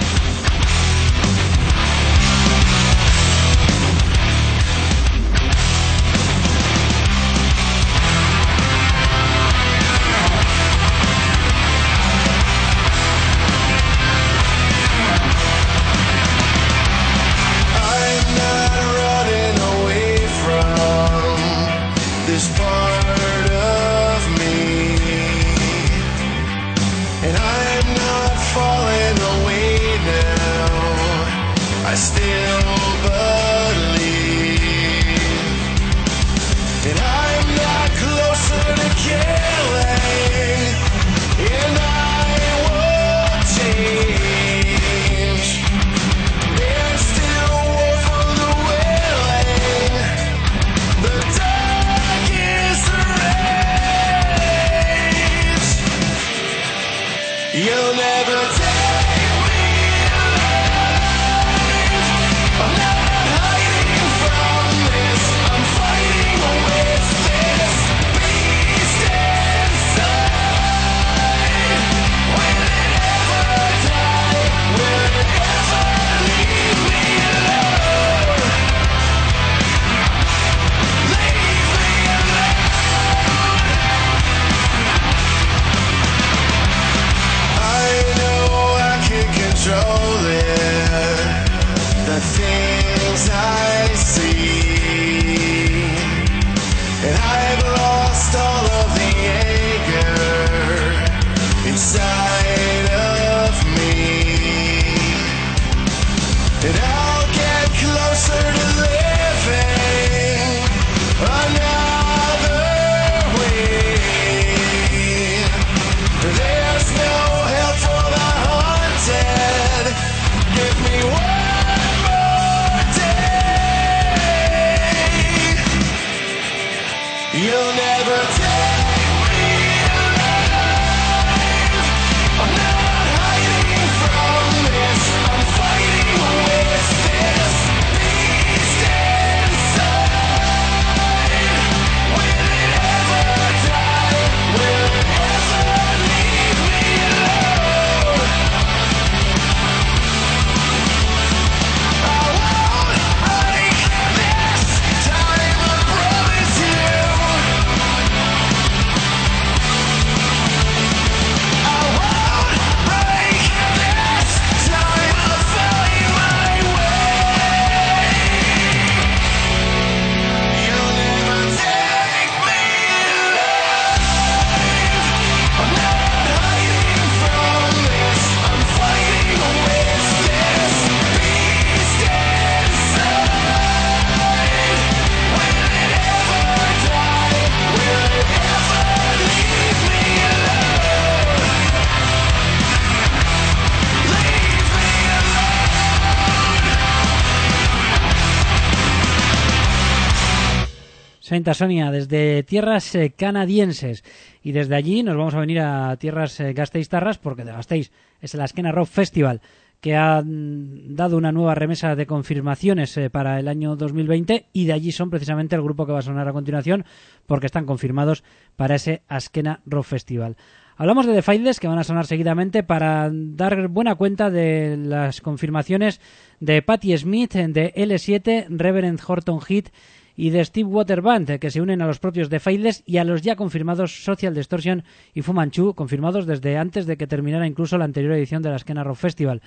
Saint Asonia desde tierras eh, canadienses, y desde allí nos vamos a venir a tierras eh, gasteiztarras, porque de Gasteiz es el Azkena Rock Festival, que ha mm, dado una nueva remesa de confirmaciones eh, para el año dos mil veinte, y de allí son precisamente el grupo que va a sonar a continuación, porque están confirmados para ese Azkena Rock Festival. Hablamos de The Faithless, que van a sonar seguidamente, para dar buena cuenta de las confirmaciones de Patti Smith, de L siete, Reverend Horton Heat y de Steve Water Band, que se unen a los propios The Faithless y a los ya confirmados Social Distortion y Fu Manchu, confirmados desde antes de que terminara incluso la anterior edición de la Azkena Rock Festival.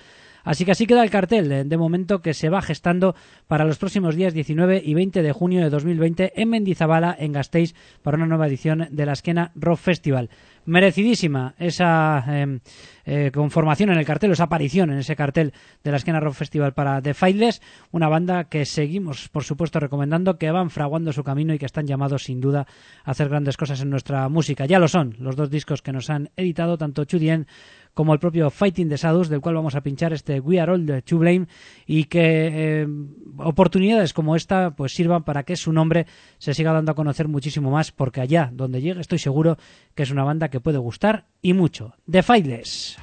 Así que así queda el cartel de, de momento que se va gestando para los próximos días diecinueve y veinte de junio de dos mil veinte en Mendizabala, en Gasteiz, para una nueva edición de la Azkena Rock Festival. Merecidísima esa eh, eh, conformación en el cartel, esa aparición en ese cartel de la Azkena Rock Festival para The Faithless, una banda que seguimos, por supuesto, recomendando, que van fraguando su camino y que están llamados, sin duda, a hacer grandes cosas en nuestra música. Ya lo son los dos discos que nos han editado, tanto Chudien como el propio Fighting the Sadus, del cual vamos a pinchar este We Are All to Blame, y que eh, oportunidades como esta pues sirvan para que su nombre se siga dando a conocer muchísimo más, porque allá donde llegue estoy seguro que es una banda que puede gustar y mucho. The Faithless.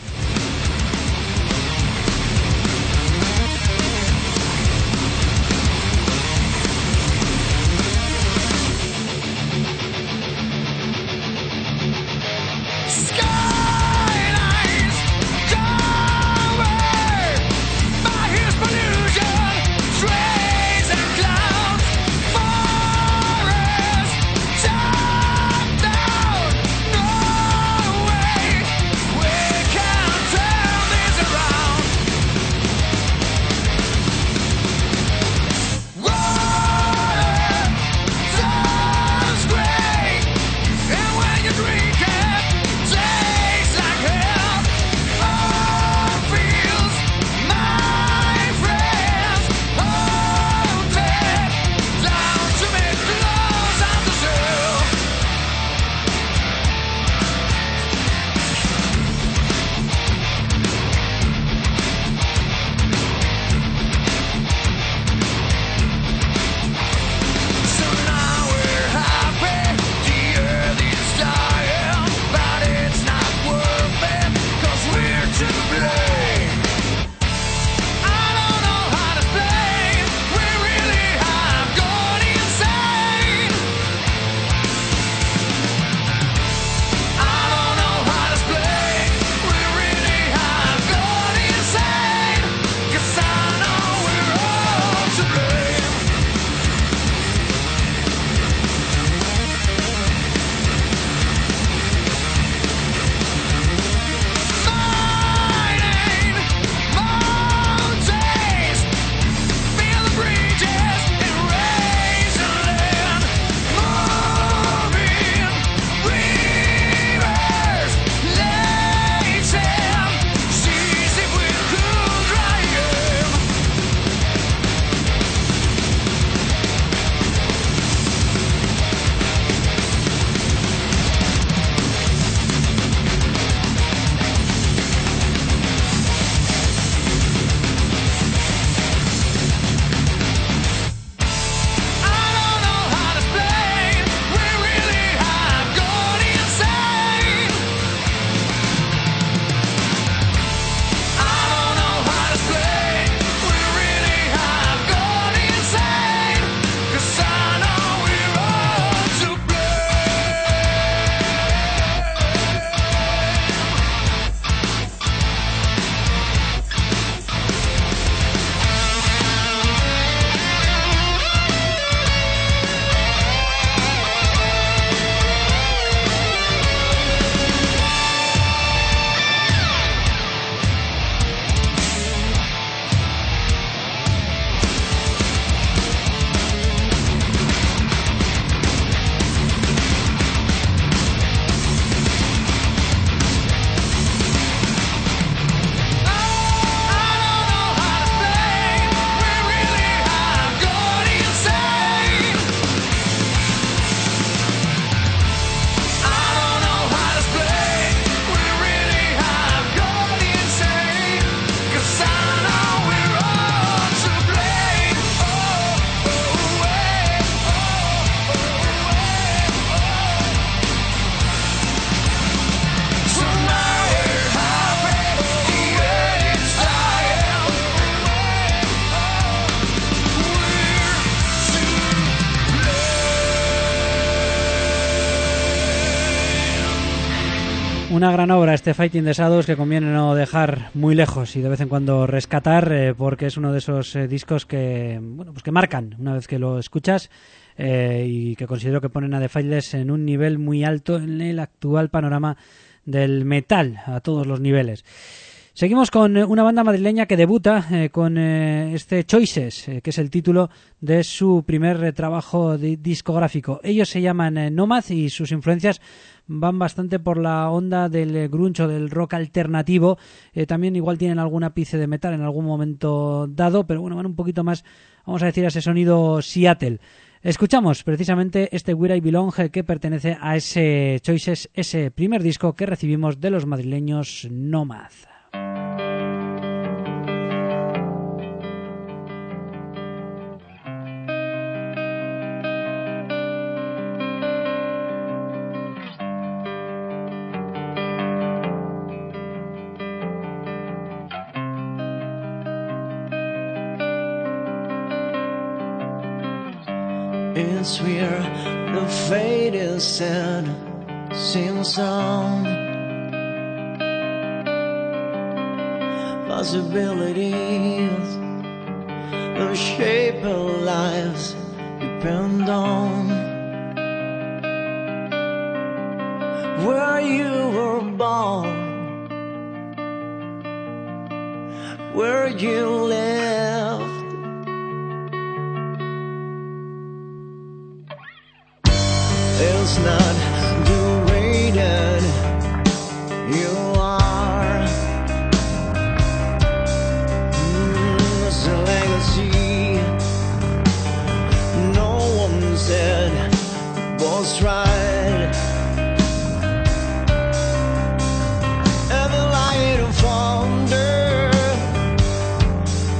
Una gran obra este Fighting the Shadows, que conviene no dejar muy lejos y de vez en cuando rescatar, eh, porque es uno de esos eh, discos que, bueno, pues que marcan una vez que lo escuchas, eh, y que considero que ponen a The Faithless en un nivel muy alto en el actual panorama del metal a todos los niveles. Seguimos con una banda madrileña que debuta eh, con eh, este Choices, eh, que es el título de su primer eh, trabajo di- discográfico. Ellos se llaman eh, Nomad y sus influencias van bastante por la onda del eh, grunge o del rock alternativo. Eh, también igual tienen algún ápice de metal en algún momento dado, pero bueno, van un poquito más, vamos a decir, a ese sonido Seattle. Escuchamos precisamente este Where I Belong, que pertenece a ese Choices, ese primer disco que recibimos de los madrileños Nomad. It's where the fate is said, seems some possibilities. The shape of lives depend on where you were born, where you lived. It's not degraded, you are. Mm, it's a legacy. No one said was right. And the light of thunder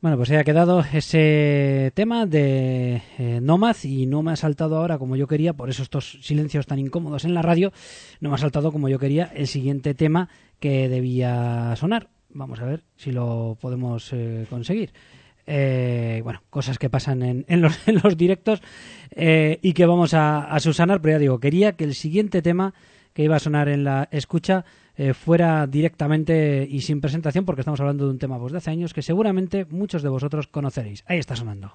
Bueno, pues ha quedado ese tema de eh, Nomad y no me ha saltado ahora como yo quería, por eso estos silencios tan incómodos en la radio, no me ha saltado como yo quería el siguiente tema que debía sonar. Vamos a ver si lo podemos eh, conseguir. Eh, bueno, cosas que pasan en, en, los, en los directos eh, y que vamos a, a subsanar, pero ya digo, quería que el siguiente tema que iba a sonar en la escucha eh, fuera directamente y sin presentación, porque estamos hablando de un tema pues, de hace años que seguramente muchos de vosotros conoceréis. Ahí está sonando.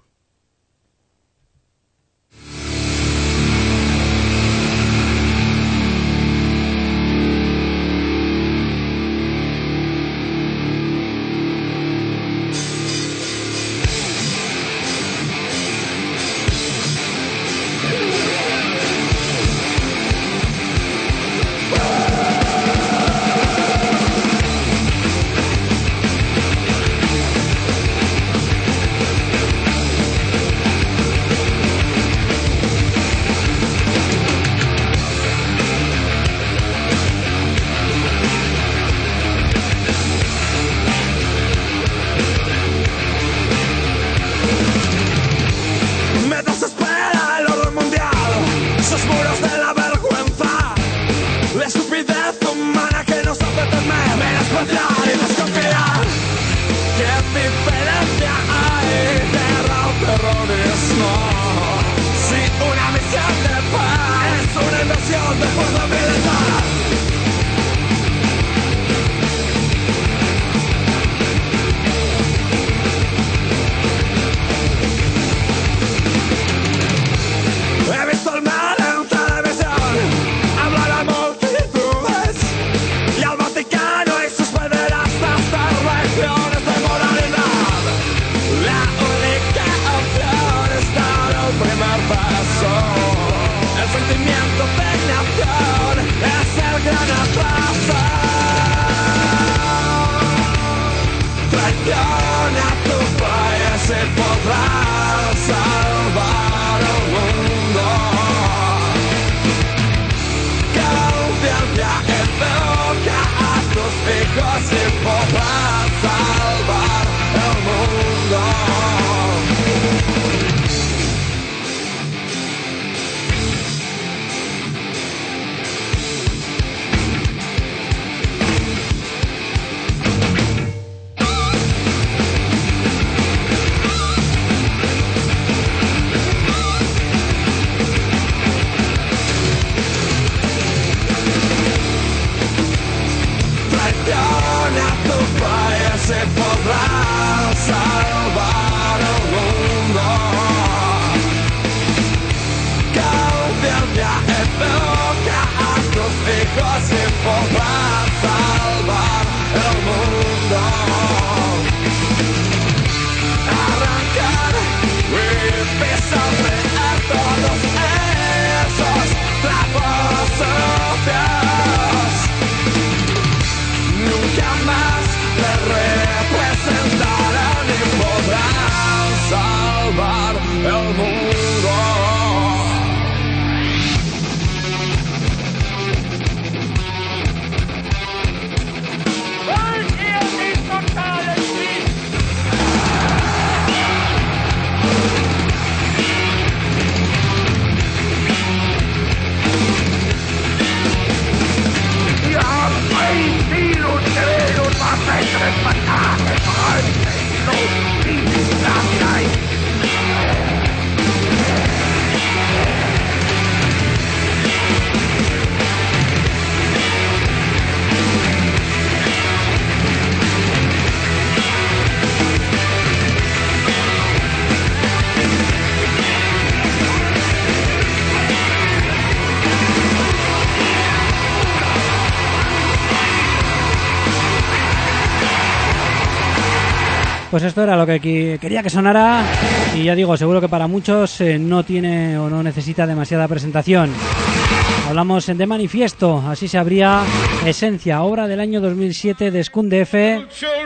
Pues esto era lo que quería que sonara y ya digo, seguro que para muchos eh, no tiene o no necesita demasiada presentación. Hablamos de Manifiesto, así se abría Esencia, obra del año dos mil siete de Skun D F,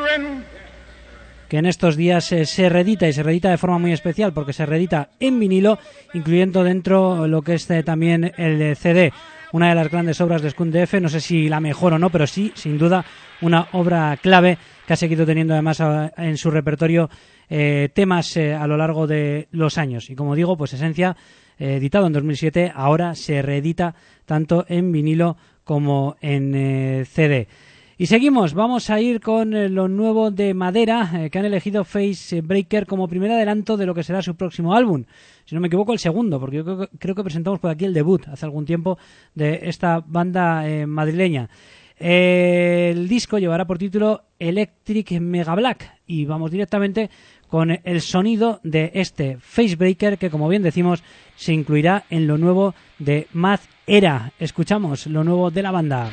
que en estos días eh, se reedita y se reedita de forma muy especial porque se reedita en vinilo, incluyendo dentro lo que es eh, también el C D. Una de las grandes obras de Skun D F, no sé si la mejor o no, pero sí, sin duda, una obra clave que ha seguido teniendo además en su repertorio eh, temas eh, a lo largo de los años. Y como digo, pues Esencia, eh, editado en dos mil siete, ahora se reedita tanto en vinilo como en eh, C D. Y seguimos, vamos a ir con eh, lo nuevo de Madera, eh, que han elegido Facebreaker como primer adelanto de lo que será su próximo álbum. Si no me equivoco, el segundo, porque yo creo que, creo que presentamos por aquí el debut hace algún tiempo de esta banda eh, madrileña. Eh, el disco llevará por título Electric Mega Black y vamos directamente con el sonido de este Facebreaker que, como bien decimos, se incluirá en lo nuevo de Mad Era. Escuchamos lo nuevo de la banda.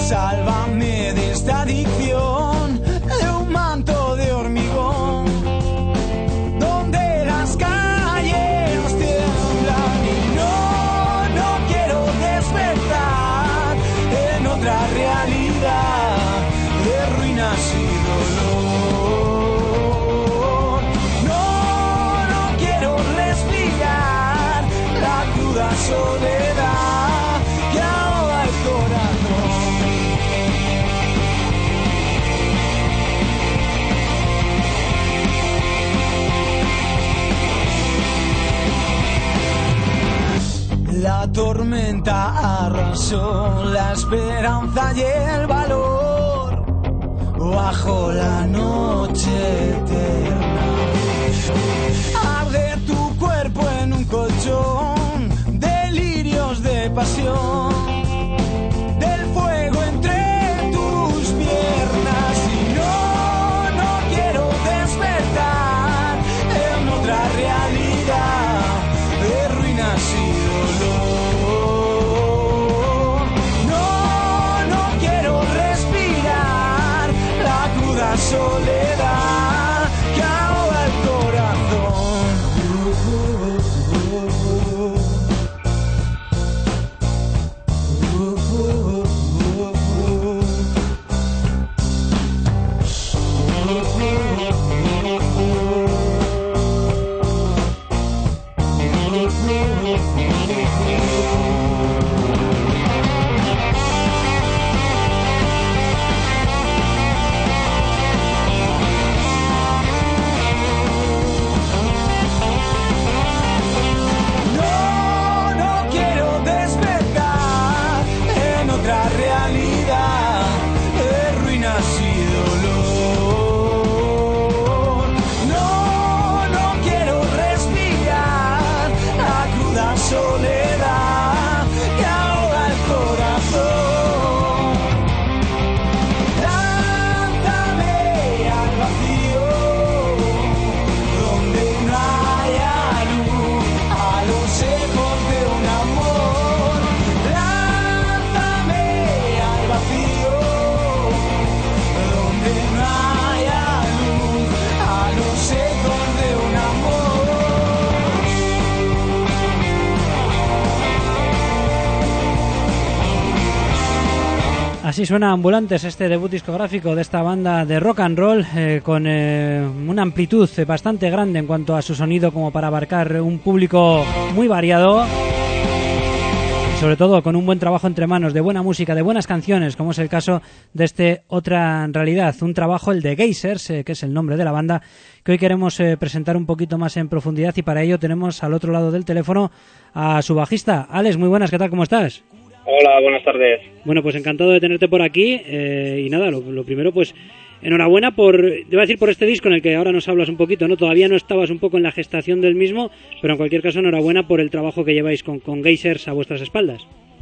Sálvame de esta adicción, de un manto de hormigón, donde las calles tiemblan y no, no quiero despertar en otra realidad de ruinas y dolor. No, no quiero respirar la cruda soledad que ahoga el corazón. La tormenta arrasó la esperanza y el valor bajo la noche eterna. Arde tu cuerpo en un colchón, delirios de pasión, del fuego entre tus piernas. Y no, no quiero despertar en otra realidad de ruinas y soledad que ahoga el corazón. Así suena Ambulantes, este debut discográfico de esta banda de rock and roll, eh, con eh, una amplitud bastante grande en cuanto a su sonido, como para abarcar un público muy variado, y sobre todo con un buen trabajo entre manos, de buena música, de buenas canciones, como es el caso de este Otra Realidad, un trabajo, el de Geysers, eh, que es el nombre de la banda, que hoy queremos eh, presentar un poquito más en profundidad, y para ello tenemos al otro lado del teléfono a su bajista. Alex, muy buenas, ¿qué tal? ¿Cómo estás? Hola, buenas tardes. Bueno, pues encantado de tenerte por aquí, eh, y nada, lo, lo primero, pues enhorabuena por, te voy a decir, por este disco en el que ahora nos hablas un poquito, ¿no? Todavía no estabas un poco en la gestación del mismo, pero en cualquier caso enhorabuena por el trabajo que lleváis con, con Geysers a vuestras espaldas.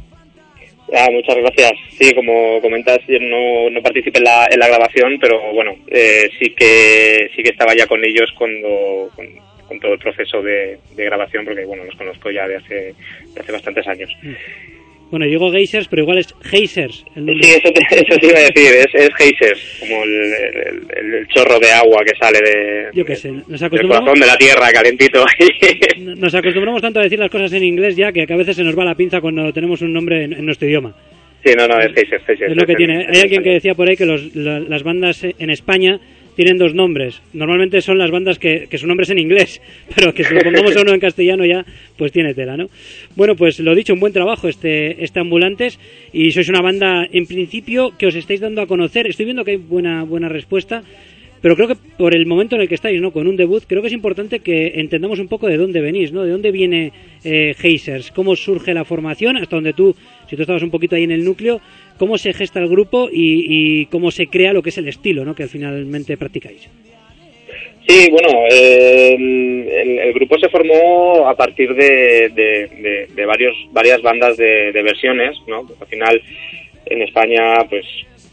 Ah, muchas gracias. Sí, como comentas, yo no, no participé en la, en la grabación, pero bueno, eh, sí que sí que estaba ya con ellos cuando con, con todo el proceso de, de grabación, porque bueno, los conozco ya de hace, de hace bastantes años. Mm. Bueno, digo Geysers, pero igual es Geysers. Sí, eso te, eso te iba a decir, es, es Geysers, como el, el, el chorro de agua que sale de, Yo qué sé, nos del corazón de la tierra, calentito. Nos acostumbramos tanto a decir las cosas en inglés ya, que a veces se nos va la pinza cuando tenemos un nombre en, en nuestro idioma. Sí, no, no, es Geysers, Geysers. Es lo que es tiene. en, Hay en alguien España. que decía por ahí que los, la, las bandas en España tienen dos nombres. Normalmente son las bandas que, que su nombre es en inglés, pero que si lo pongamos a uno en castellano ya, pues tiene tela, ¿no? Bueno, pues lo dicho, un buen trabajo este, este Ambulantes, y sois una banda, en principio, que os estáis dando a conocer. Estoy viendo que hay buena, buena respuesta, pero creo que por el momento en el que estáis, ¿no? Con un debut, creo que es importante que entendamos un poco de dónde venís, ¿no? De dónde viene eh, Geysers, cómo surge la formación, hasta donde tú, si tú estabas un poquito ahí en el núcleo, cómo se gesta el grupo y, y cómo se crea lo que es el estilo, ¿no? Que finalmente practicáis. Sí, bueno, eh, el, el grupo se formó a partir de, de, de, de varios varias bandas de, de versiones, ¿no? Pues al final en España, pues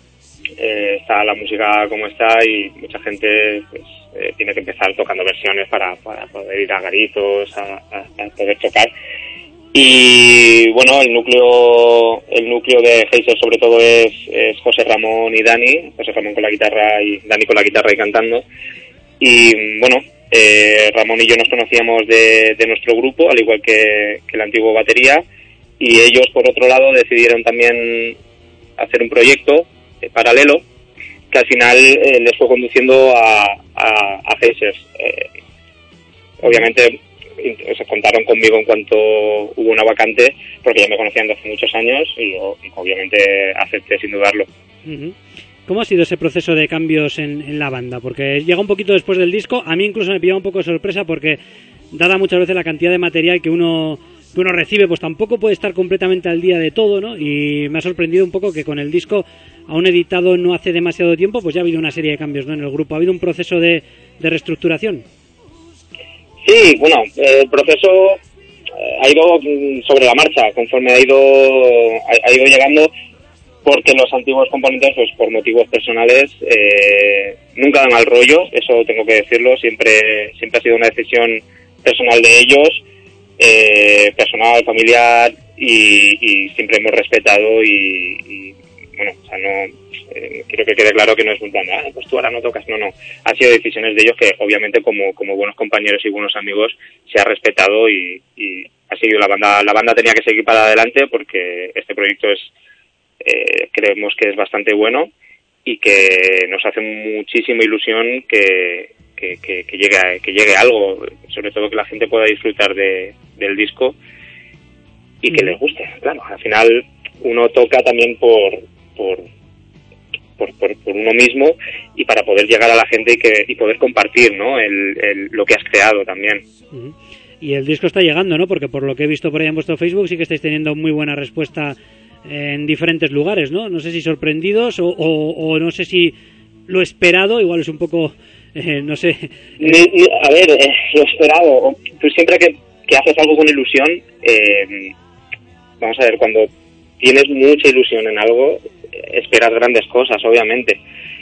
eh, está la música como está y mucha gente pues eh, tiene que empezar tocando versiones para, para poder ir a garitos, a, a, a poder tocar. Y bueno, el núcleo el núcleo de Heiser sobre todo es, es José Ramón y Dani, José Ramón con la guitarra y Dani con la guitarra y cantando. Y bueno, eh, Ramón y yo nos conocíamos de, de nuestro grupo, al igual que, que el antiguo batería, y ellos por otro lado decidieron también hacer un proyecto eh, paralelo que al final eh, les fue conduciendo a, a, a Heiser. Eh, obviamente se contaron conmigo en cuanto hubo una vacante, porque ya me conocían de hace muchos años y yo obviamente acepté sin dudarlo. Uh-huh. ¿Cómo ha sido ese proceso de cambios en, en la banda? Porque llega un poquito después del disco, a mí incluso me pillaba un poco de sorpresa porque dada muchas veces la cantidad de material que uno que uno recibe, pues tampoco puede estar completamente al día de todo, ¿no? Y me ha sorprendido un poco que con el disco aún editado no hace demasiado tiempo, pues ya ha habido una serie de cambios, ¿no?, en el grupo. ¿Ha habido un proceso de, de reestructuración? Sí, bueno, el proceso ha ido sobre la marcha, conforme ha ido ha, ha ido llegando, porque los antiguos componentes, pues por motivos personales, eh, nunca dan mal rollo, eso tengo que decirlo, siempre siempre ha sido una decisión personal de ellos, eh, personal, familiar, y, y siempre hemos respetado y, y bueno, o sea, no... Eh, quiero que quede claro que no es un plan, ah, pues tú ahora no tocas, no, no. Han sido decisiones de ellos que obviamente como, como buenos compañeros y buenos amigos se ha respetado y, y ha seguido la banda. La banda tenía que seguir para adelante porque este proyecto es, eh, creemos que es bastante bueno y que nos hace muchísima ilusión que, que, que, que llegue a, que llegue algo, sobre todo que la gente pueda disfrutar de, del disco y que les guste. Claro, al final uno toca también por... por Por, por, por uno mismo y para poder llegar a la gente y que y poder compartir, ¿no?, el, el, lo que has creado también. Uh-huh. Y el disco está llegando, ¿no?, porque por lo que he visto por ahí en vuestro Facebook sí que estáis teniendo muy buena respuesta en diferentes lugares, ¿no? No sé si sorprendidos o, o, o no sé si lo esperado, igual es un poco, eh, no sé... Ni, ni, a ver, eh, lo esperado. Tú siempre que, que haces algo con ilusión, eh, vamos a ver, cuando tienes mucha ilusión en algo, esperas grandes cosas, obviamente,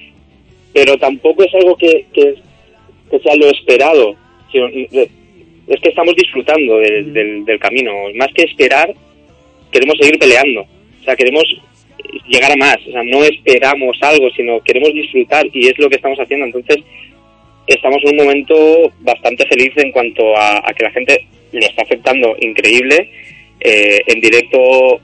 pero tampoco es algo que, que, que sea lo esperado, sino, es que estamos disfrutando del, del, del camino. Más que esperar, queremos seguir peleando, o sea, queremos llegar a más, o sea, no esperamos algo, sino queremos disfrutar y es lo que estamos haciendo. Entonces estamos en un momento bastante feliz en cuanto a, a que la gente lo está aceptando increíble, eh, en directo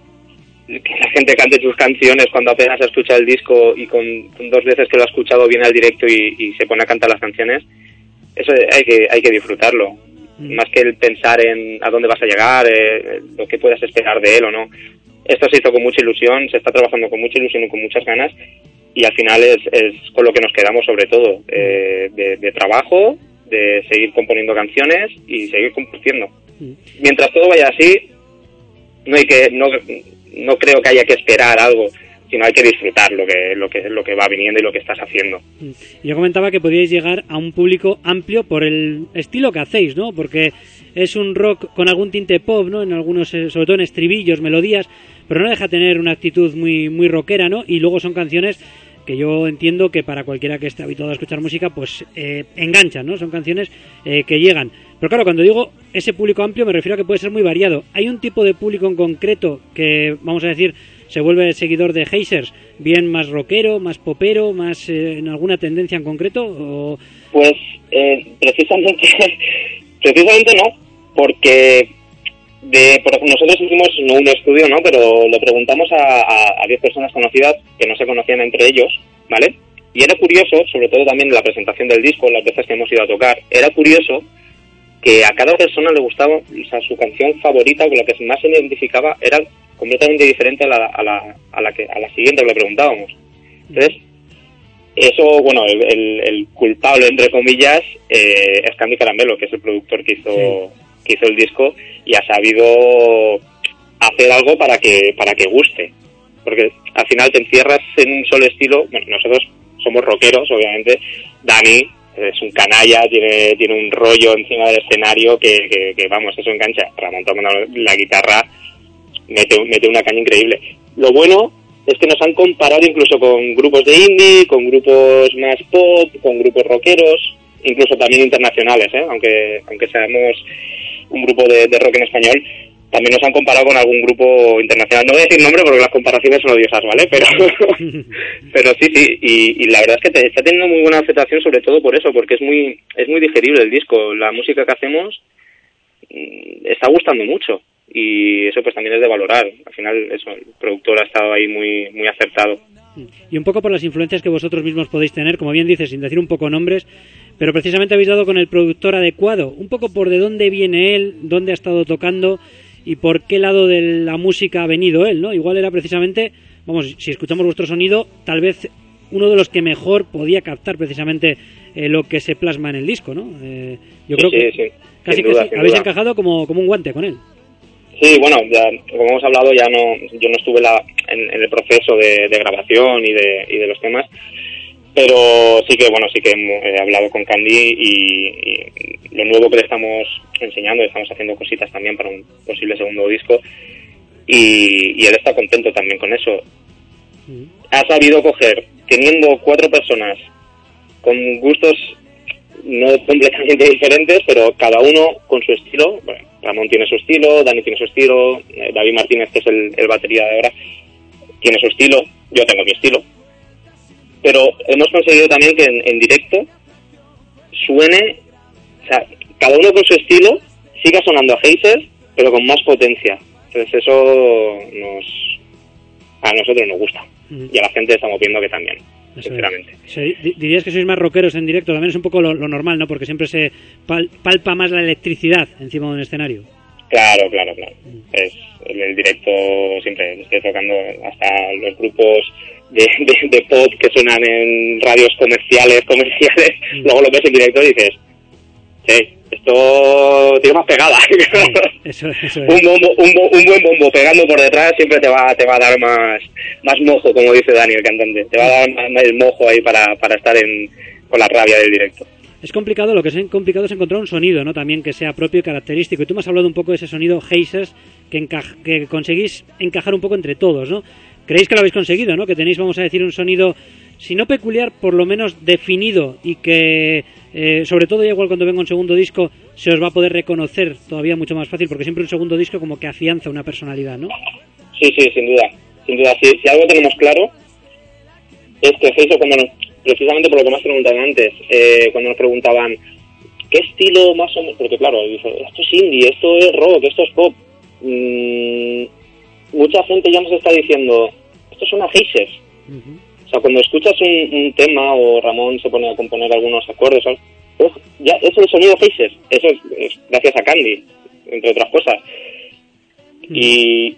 que la gente cante sus canciones cuando apenas ha escuchado el disco y con, con dos veces que lo ha escuchado viene al directo y, y se pone a cantar las canciones. Eso hay que hay que disfrutarlo, mm. más que el pensar en a dónde vas a llegar, eh, lo que puedas esperar de él o no. Esto se hizo con mucha ilusión, se está trabajando con mucha ilusión y con muchas ganas, y al final es, es con lo que nos quedamos sobre todo, eh, de, de trabajo, de seguir componiendo canciones y seguir compartiendo. Mm. Mientras todo vaya así, no hay que no no creo que haya que esperar algo, sino hay que disfrutar lo que lo que lo que va viniendo y lo que estás haciendo. Yo comentaba que podíais llegar a un público amplio por el estilo que hacéis, ¿no? Porque es un rock con algún tinte pop, ¿no? En algunos, sobre todo en estribillos, melodías, pero no deja tener una actitud muy muy rockera, ¿no? Y luego son canciones que yo entiendo que para cualquiera que esté habituado a escuchar música, pues eh, enganchan, ¿no? Son canciones eh, que llegan. Pero claro, cuando digo ese público amplio me refiero a que puede ser muy variado. ¿Hay un tipo de público en concreto que, vamos a decir, se vuelve seguidor de Heisers, bien más rockero, más popero, más eh, en alguna tendencia en concreto? O... Pues eh, precisamente, precisamente no, porque de por, nosotros hicimos no un estudio, no, pero le preguntamos a diez personas conocidas que no se conocían entre ellos, ¿vale? Y era curioso, sobre todo también en la presentación del disco, las veces que hemos ido a tocar, era curioso que a cada persona le gustaba, o sea, su canción favorita, con la que más se identificaba, era completamente diferente a la, a la, a la, que, a la siguiente que le preguntábamos. Entonces, eso, bueno, el, el, el culpable, entre comillas, eh, es Candy Caramelo, que es el productor que hizo, sí. que hizo el disco, y ha sabido hacer algo para que, para que guste. Porque al final te encierras en un solo estilo. Bueno, nosotros somos rockeros, obviamente. Dani es un canalla, tiene tiene un rollo encima del escenario que, que, que vamos, eso engancha. Ramón tocando la guitarra mete, mete una caña increíble. Lo bueno es que nos han comparado incluso con grupos de indie, con grupos más pop, con grupos rockeros, incluso también internacionales, ¿eh? aunque aunque seamos un grupo de, de rock en español, también nos han comparado con algún grupo internacional. No voy a decir nombre porque las comparaciones son odiosas, ¿vale? Pero pero sí, sí, y, y la verdad es que te, está teniendo muy buena aceptación, sobre todo por eso, porque es muy es muy digerible el disco. La música que hacemos está gustando mucho y eso pues también es de valorar. Al final eso, el productor ha estado ahí muy muy acertado. Y un poco por las influencias que vosotros mismos podéis tener, como bien dices, sin decir un poco nombres, pero precisamente habéis dado con el productor adecuado, un poco por de dónde viene él, dónde ha estado tocando y por qué lado de la música ha venido él, ¿no? Igual era precisamente, vamos, si escuchamos vuestro sonido, tal vez uno de los que mejor podía captar precisamente eh, lo que se plasma en el disco, ¿no? Eh, yo sí, creo sí, que sí. casi Sin que duda, sí, sin habéis duda. encajado como, como un guante con él. Sí, bueno, ya como hemos hablado, ya no, yo no estuve la, en, en el proceso de, de grabación y de, y de los temas, pero sí que, bueno, sí que he hablado con Candy y, y lo nuevo que le estamos enseñando, estamos haciendo cositas también para un posible segundo disco y, y él está contento también con eso. Mm. Ha sabido coger, teniendo cuatro personas con gustos no completamente diferentes, pero cada uno con su estilo. Bueno, Ramón tiene su estilo, Dani tiene su estilo, eh, David Martínez, que es el, el batería de ahora, tiene su estilo, yo tengo mi estilo. Pero hemos conseguido también que en, en directo suene, o sea, cada uno con su estilo, siga sonando a Geysers, pero con más potencia. Entonces eso nos a nosotros nos gusta. Mm. Y a la gente estamos viendo que también, eso sinceramente. Es. Sí, dirías que sois más rockeros en directo, también es un poco lo, lo normal, ¿no? Porque siempre se pal, palpa más la electricidad encima de un escenario. Claro, claro, claro. Mm. Es el, el directo siempre, estoy tocando hasta los grupos de, de, de pop que suenan en radios comerciales, comerciales, mm. luego lo ves en directo y dices, sí, esto tiene más pegada. Sí, eso, eso es. un, bombo, un, un buen bombo pegando por detrás siempre te va te va a dar más más mojo, como dice Dani, el cantante. Te va a dar más, más el mojo ahí para, para estar en, con la rabia del directo. Es complicado, lo que es complicado es encontrar un sonido, ¿no? También que sea propio y característico. Y tú me has hablado un poco de ese sonido Geysers que, enca- que conseguís encajar un poco entre todos, ¿no? ¿Creéis que lo habéis conseguido, no? Que tenéis, vamos a decir, un sonido, si no peculiar, por lo menos definido y que, eh, sobre todo ya igual cuando venga un segundo disco, se os va a poder reconocer todavía mucho más fácil, porque siempre un segundo disco como que afianza una personalidad, ¿no? Sí, sí, sin duda. Sin duda, si, si algo tenemos claro es que Geysers, cuando nos, precisamente por lo que me has preguntado antes, eh, cuando nos preguntaban ¿qué estilo más o menos? Porque claro, dice, esto es indie, esto es rock, esto es pop. Mm, mucha gente ya nos está diciendo, esto suena a Geysers. Uh-huh. O sea, cuando escuchas un, un tema o Ramón se pone a componer algunos acordes, ¿sabes? Es, ya, es el sonido Geysers. Eso es, es gracias a Candy, entre otras cosas. Uh-huh. Y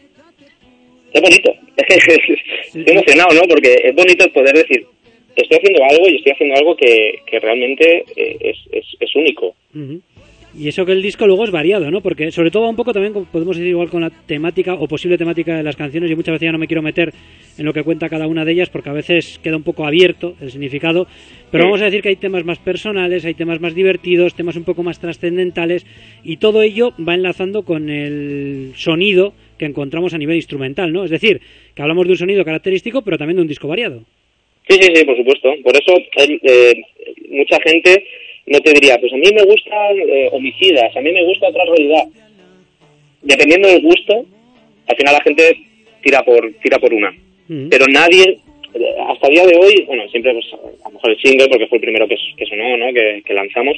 es bonito. Estoy emocionado, ¿no? Porque es bonito el poder decir, estoy haciendo algo y estoy haciendo algo que, que realmente es, es, es único. Uh-huh. Y eso que el disco luego es variado, ¿no? Porque sobre todo un poco también podemos decir igual con la temática o posible temática de las canciones. Yo muchas veces ya no me quiero meter en lo que cuenta cada una de ellas porque a veces queda un poco abierto el significado. Pero sí, vamos a decir que hay temas más personales, hay temas más divertidos, temas un poco más trascendentales y todo ello va enlazando con el sonido que encontramos a nivel instrumental, ¿no? Es decir, que hablamos de un sonido característico pero también de un disco variado. Sí, sí, sí, por supuesto. Por eso eh, mucha gente no te diría, pues a mí me gustan eh, homicidas, a mí me gusta otra realidad. Dependiendo del gusto, al final la gente tira por tira por una. Mm. Pero nadie, hasta el día de hoy, bueno, siempre pues a lo mejor el single, porque fue el primero que, que sonó, ¿no? Que, que lanzamos.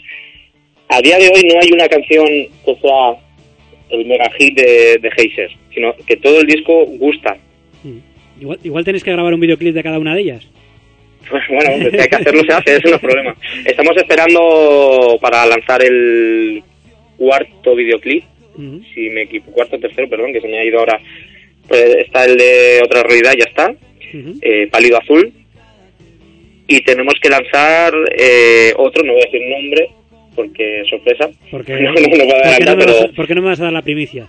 A día de hoy no hay una canción que sea el mega hit de, de Geysers, sino que todo el disco gusta. Mm. Igual, igual tenéis que grabar un videoclip de cada una de ellas. Bueno, pues si hay que hacerlo se hace, eso no es problema. Estamos esperando para lanzar el cuarto videoclip, uh-huh. si me equivoco, cuarto o tercero, perdón, que se me ha ido ahora. Pues está el de Otra Realidad, ya está, uh-huh. eh, Pálido Azul, y tenemos que lanzar eh, otro, no voy a decir nombre, porque sorpresa, porque no, no, no, puedo adelantar, no, pero... ¿por qué no me vas a dar la primicia?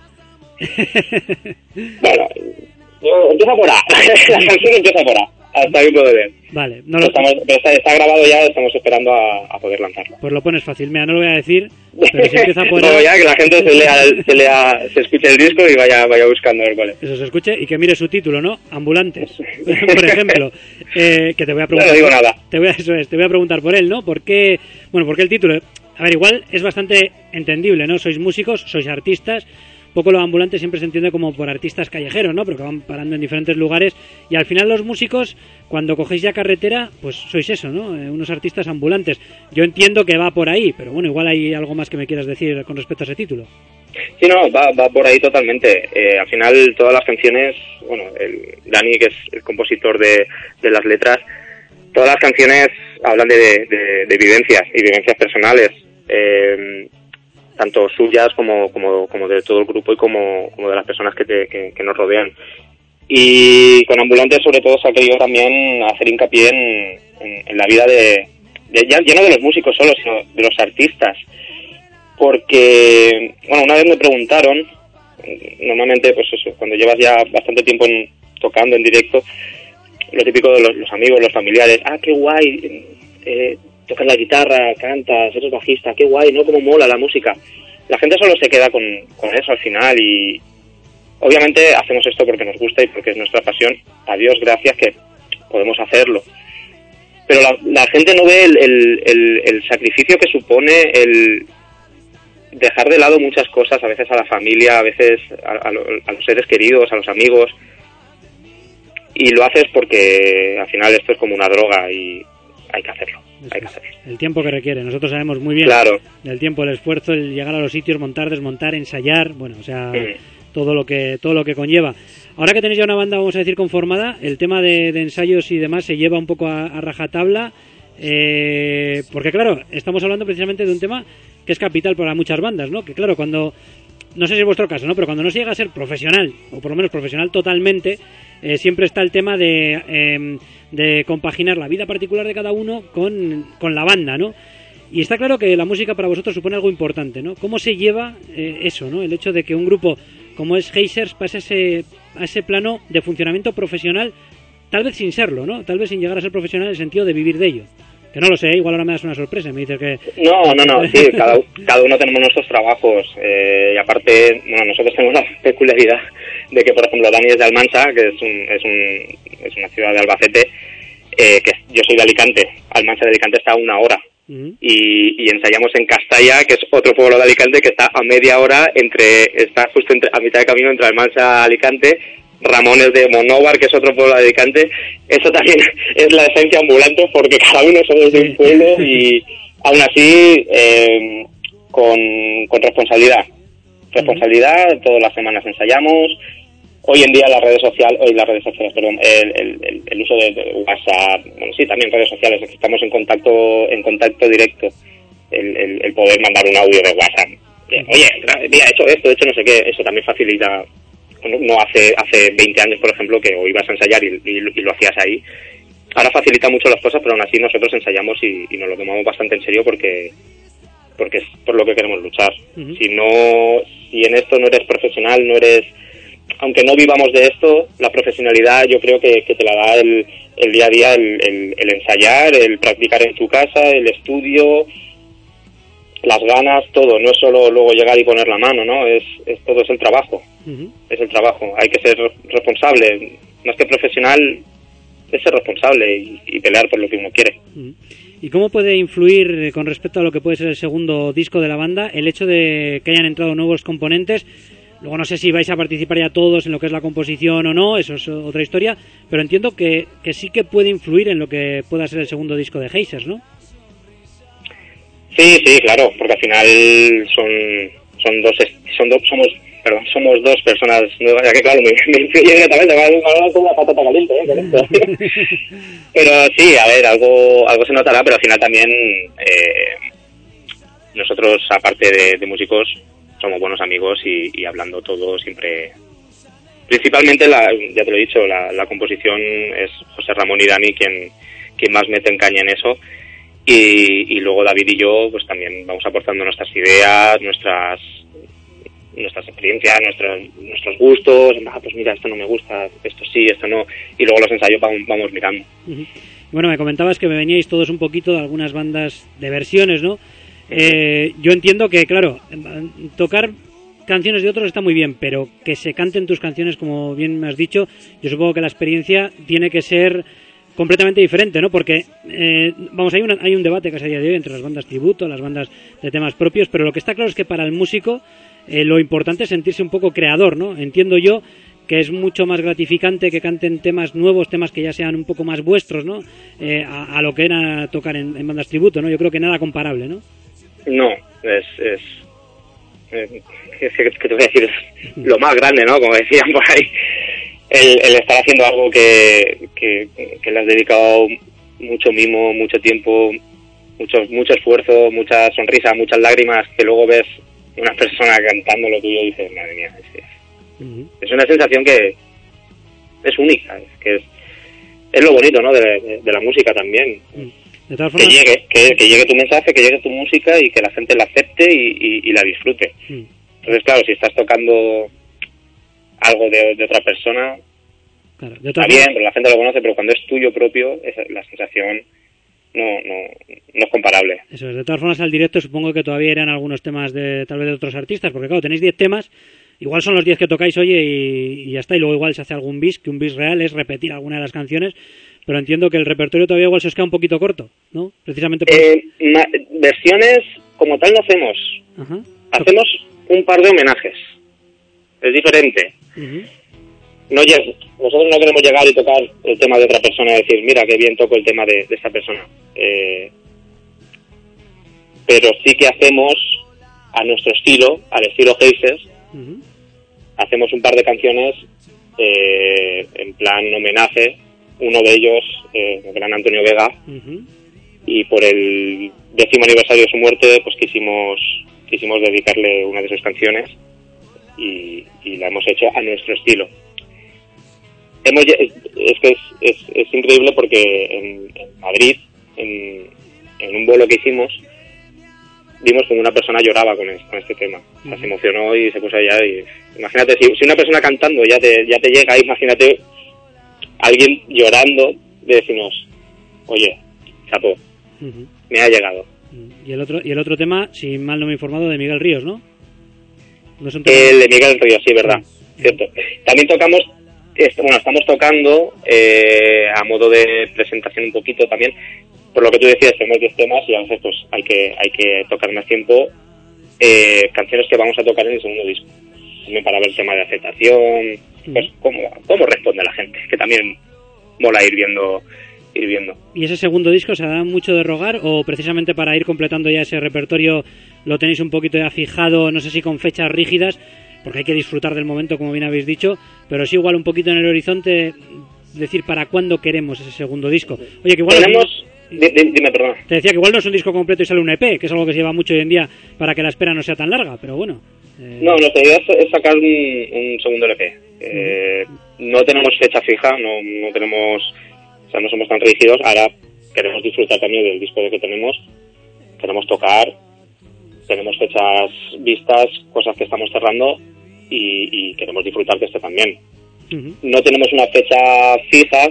Bueno, empieza por A, la canción empieza por A. Hasta ahí puedo ver. Vale, no lo... estamos, está, está grabado ya, estamos esperando a, a poder lanzarlo. Pues lo pones fácil, mira, no lo voy a decir, pero si empieza por... No, ya que la gente se lea, se lea, se escuche el disco y vaya vaya buscando a ver cuál es. Eso se escuche y que mire su título, ¿no? Ambulantes, por ejemplo, eh, que te voy a preguntar... No, no digo nada. Te voy a, eso es, te voy a preguntar por él, ¿no? ¿Por qué, bueno, por qué el título? A ver, igual es bastante entendible, ¿no? Sois músicos, sois artistas, poco lo ambulante siempre se entiende como por artistas callejeros, ¿no? Pero que van parando en diferentes lugares y al final los músicos, cuando cogéis ya carretera, pues sois eso, ¿no? Eh, unos artistas ambulantes. Yo entiendo que va por ahí, pero bueno, igual hay algo más que me quieras decir con respecto a ese título. Sí, no, va, va por ahí totalmente. Eh, al final todas las canciones, bueno, el Dani, que es el compositor de, de las letras, todas las canciones hablan de, de, de vivencias y vivencias personales, eh, tanto suyas como, como, como de todo el grupo y como, como de las personas que, te, que, que nos rodean. Y con Ambulante sobre todo se ha querido también hacer hincapié en, en, en la vida de, de ya, ya no de los músicos solo, sino de los artistas. Porque, bueno, una vez me preguntaron, normalmente, pues eso, cuando llevas ya bastante tiempo en, tocando en directo, lo típico de los, los amigos, los familiares, ah, qué guay, eh, tocas la guitarra, cantas, eres bajista, qué guay, ¿no? Cómo mola la música. La gente solo se queda con, con eso al final y obviamente hacemos esto porque nos gusta y porque es nuestra pasión. A Dios gracias que podemos hacerlo. Pero la, la gente no ve el, el, el, el sacrificio que supone el dejar de lado muchas cosas, a veces a la familia, a veces a, a, lo, a los seres queridos, a los amigos, y lo haces porque al final esto es como una droga y hay que hacerlo, hay que hacerlo. El tiempo que requiere, nosotros sabemos muy bien claro. el tiempo, el esfuerzo, el llegar a los sitios, montar, desmontar, ensayar, bueno, o sea, mm. todo lo que todo lo que conlleva. Ahora que tenéis ya una banda, vamos a decir, conformada, el tema de, de ensayos y demás se lleva un poco a, a rajatabla, eh, porque claro, estamos hablando precisamente de un tema que es capital para muchas bandas, ¿no? Que claro, cuando, no sé si es vuestro caso, ¿no? Pero cuando no se llega a ser profesional, o por lo menos profesional totalmente, eh, siempre está el tema de, eh, de compaginar la vida particular de cada uno con, con la banda, ¿no? Y está claro que la música para vosotros supone algo importante, ¿no? ¿Cómo se lleva eh, eso, ¿no? El hecho de que un grupo como es Geysers pase a ese, a ese plano de funcionamiento profesional, tal vez sin serlo, ¿no? Tal vez sin llegar a ser profesional en el sentido de vivir de ello. Que no lo sé, igual ahora me das una sorpresa, me dices que... No, no, no, sí, cada, cada uno tenemos nuestros trabajos, eh, y aparte, bueno, nosotros tenemos la peculiaridad de que, por ejemplo, Dani es de Almansa, que es, un, es, un, es una ciudad de Albacete, eh, que yo soy de Alicante, Almansa de Alicante está a una hora, uh-huh. y, y ensayamos en Castalla, que es otro pueblo de Alicante, que está a media hora, entre está justo entre, a mitad de camino entre Almansa y Alicante. Ramones de Monóvar, que es otro pueblo de Alicante. Eso también es la esencia ambulante, porque cada uno somos de un pueblo y aún así eh, con, con responsabilidad. Responsabilidad, todas las semanas ensayamos. Hoy en día las redes sociales, hoy las redes sociales, perdón, el, el, el uso de, de WhatsApp, bueno, sí, también redes sociales, estamos en contacto en contacto directo. El, el, el poder mandar un audio de WhatsApp. Oye, mira, he hecho esto, he hecho no sé qué, eso también facilita. No hace hace veinte años, por ejemplo, que o ibas a ensayar y, y, y lo hacías ahí. Ahora facilita mucho las cosas, pero aún así nosotros ensayamos y, y nos lo tomamos bastante en serio porque porque es por lo que queremos luchar. Uh-huh. Si no, si en esto no eres profesional, no eres, aunque no vivamos de esto, la profesionalidad yo creo que, que te la da el, el día a día, el, el, el ensayar, el practicar en tu casa, el estudio, las ganas, todo. No es solo luego llegar y poner la mano, ¿no? Es, es todo es el trabajo. Uh-huh. Es el trabajo. Hay que ser responsable. Más que profesional, es ser responsable y, y pelear por lo que uno quiere. Uh-huh. ¿Y cómo puede influir con respecto a lo que puede ser el segundo disco de la banda el hecho de que hayan entrado nuevos componentes? Luego no sé si vais a participar ya todos en lo que es la composición o no, eso es otra historia, pero entiendo que, que sí que puede influir en lo que pueda ser el segundo disco de Geysers, ¿no? Sí, sí, claro, porque al final son son dos son dos somos perdón somos dos personas nuevas, ya que claro me, me influye directamente, me va como una patata caliente, ¿eh? Con esto. Pero sí, a ver, algo algo se notará, pero al final también eh, nosotros aparte de, de músicos somos buenos amigos y, y hablando todo siempre, principalmente la, ya te lo he dicho, la, la composición es José Ramón y Dani quien quien más mete en caña en eso. Y, y luego David y yo pues también vamos aportando nuestras ideas, nuestras nuestras experiencias, nuestros nuestros gustos. Ah, pues mira, esto no me gusta, esto sí, esto no, y luego los ensayos vamos, vamos mirando. Uh-huh. Bueno, me comentabas que me veníais todos un poquito de algunas bandas de versiones, ¿no? Eh, yo entiendo que, claro, tocar canciones de otros está muy bien, pero que se canten tus canciones, como bien me has dicho, yo supongo que la experiencia tiene que ser completamente diferente, ¿no? Porque, eh, vamos, hay, una, hay un debate casi a día de hoy entre las bandas tributo, las bandas de temas propios, pero lo que está claro es que para el músico eh, lo importante es sentirse un poco creador, ¿no? Entiendo yo que es mucho más gratificante que canten temas nuevos, temas que ya sean un poco más vuestros, ¿no? Eh, a, a lo que era tocar en, en bandas tributo, ¿no? Yo creo que nada comparable, ¿no? No, es... es... ¿Qué te voy a decir? Es lo más grande, ¿no? Como decían por ahí, el, el estar haciendo algo que, que, que le has dedicado mucho mimo, mucho tiempo, mucho, mucho esfuerzo, mucha sonrisa, muchas lágrimas, que luego ves una persona cantando lo tuyo y dices, madre mía, es, es, uh-huh. es una sensación que es única, es, que es, es lo bonito, ¿no? De, de, de la música también. Uh-huh. De todas formas, que llegue, que, que llegue tu mensaje, que llegue tu música y que la gente la acepte y, y, y la disfrute. Mm. Entonces, claro, si estás tocando algo de, de otra persona, claro, de está bien, pero la gente lo conoce, pero cuando es tuyo propio, esa, la sensación no, no, no es comparable. Eso es. De todas formas, al directo supongo que todavía eran algunos temas de tal vez de otros artistas, porque claro, tenéis diez temas, igual son los diez que tocáis, oye, y, y ya está, y luego igual se hace algún bis, que un bis real es repetir alguna de las canciones. Pero entiendo que el repertorio todavía igual se os queda un poquito corto, ¿no? Precisamente por eh, ma- versiones como tal no hacemos. Ajá. Hacemos un par de homenajes. Es diferente. Uh-huh. No lleg- Nosotros no queremos llegar y tocar el tema de otra persona y decir, mira, qué bien toco el tema de, de esta persona. Eh, pero sí que hacemos a nuestro estilo, al estilo Heises, uh-huh. hacemos un par de canciones eh, en plan homenaje. Uno de ellos, eh, el gran Antonio Vega, uh-huh. y por el décimo aniversario de su muerte, pues quisimos quisimos dedicarle una de sus canciones y, y la hemos hecho a nuestro estilo. Hemos es que es, es, es increíble porque en, en Madrid, en, en un bolo que hicimos, vimos como una persona lloraba con, el, con este tema. Uh-huh. O sea, se emocionó y se puso allá y imagínate, si, si una persona cantando ya te, ya te llega, imagínate alguien llorando de decirnos, oye, chapo, uh-huh. me ha llegado. Y el otro y el otro tema, si mal no me he informado, de Miguel Ríos, ¿no? ¿No es un tema? El de Miguel Ríos, sí, verdad, uh-huh. cierto. También tocamos, bueno, estamos tocando eh, a modo de presentación un poquito también, por lo que tú decías, tenemos diez temas y a veces pues hay que hay que tocar más tiempo, eh, canciones que vamos a tocar en el segundo disco. También para ver el tema de aceptación, pues cómo, cómo responde la gente, que también mola ir viendo, ir viendo. ¿Y ese segundo disco se da mucho de rogar o precisamente para ir completando ya ese repertorio lo tenéis un poquito ya fijado, no sé si con fechas rígidas, porque hay que disfrutar del momento como bien habéis dicho, pero sí igual un poquito en el horizonte decir para cuándo queremos ese segundo disco? Oye, que igual tenemos... Dime, dime, perdón. Te decía que igual no es un disco completo y sale un E P, que es algo que se lleva mucho hoy en día para que la espera no sea tan larga, pero bueno... Eh... No, nuestra idea es sacar un, un segundo L P. Eh, uh-huh. No tenemos fecha fija, no, no tenemos, o sea, no somos tan rígidos. Ahora queremos disfrutar también del disco que tenemos, queremos tocar, tenemos fechas vistas, cosas que estamos cerrando y, y queremos disfrutar de esto también. Uh-huh. No tenemos una fecha fija.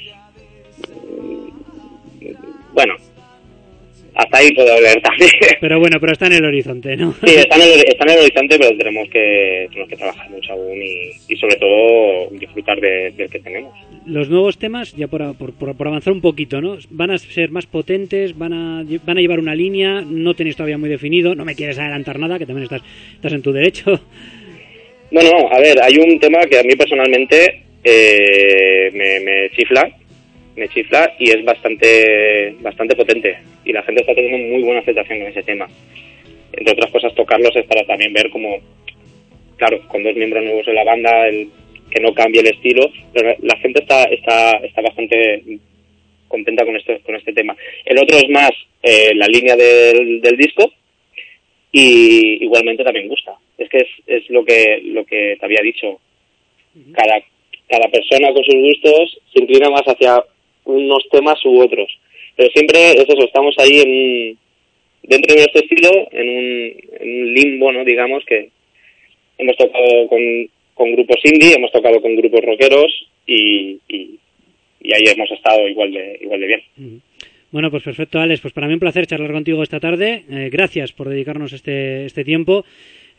Bueno, hasta ahí puedo hablar también. Pero bueno, pero está en el horizonte, ¿no? Sí, está en el, está en el horizonte, pero tenemos que tenemos que trabajar mucho aún y, y sobre todo disfrutar de, del que tenemos. Los nuevos temas, ya por, por, por avanzar un poquito, ¿no? Van a ser más potentes, van a van a llevar una línea, no tenéis todavía muy definido, no me quieres adelantar nada, que también estás estás en tu derecho. No, no, a ver, hay un tema que a mí personalmente eh, me, me chifla, me chifla y es bastante bastante potente y la gente está teniendo muy buena aceptación en ese tema. Entre otras cosas, tocarlos es para también ver cómo, claro, con dos miembros nuevos en la banda, el que no cambie el estilo, pero la gente está está está bastante contenta con este con este tema. El otro es más eh, la línea del, del disco y igualmente también gusta. Es que es, es lo que lo que te había dicho. Cada cada persona con sus gustos se inclina más hacia unos temas u otros, pero siempre es eso, estamos ahí en dentro de nuestro estilo, en un, en un limbo, ¿no? Digamos que hemos tocado con, con grupos indie, hemos tocado con grupos rockeros y, y, y ahí hemos estado igual de igual de bien. Bueno, pues perfecto, Alex, pues para mí un placer charlar contigo esta tarde. Eh, gracias por dedicarnos este este tiempo.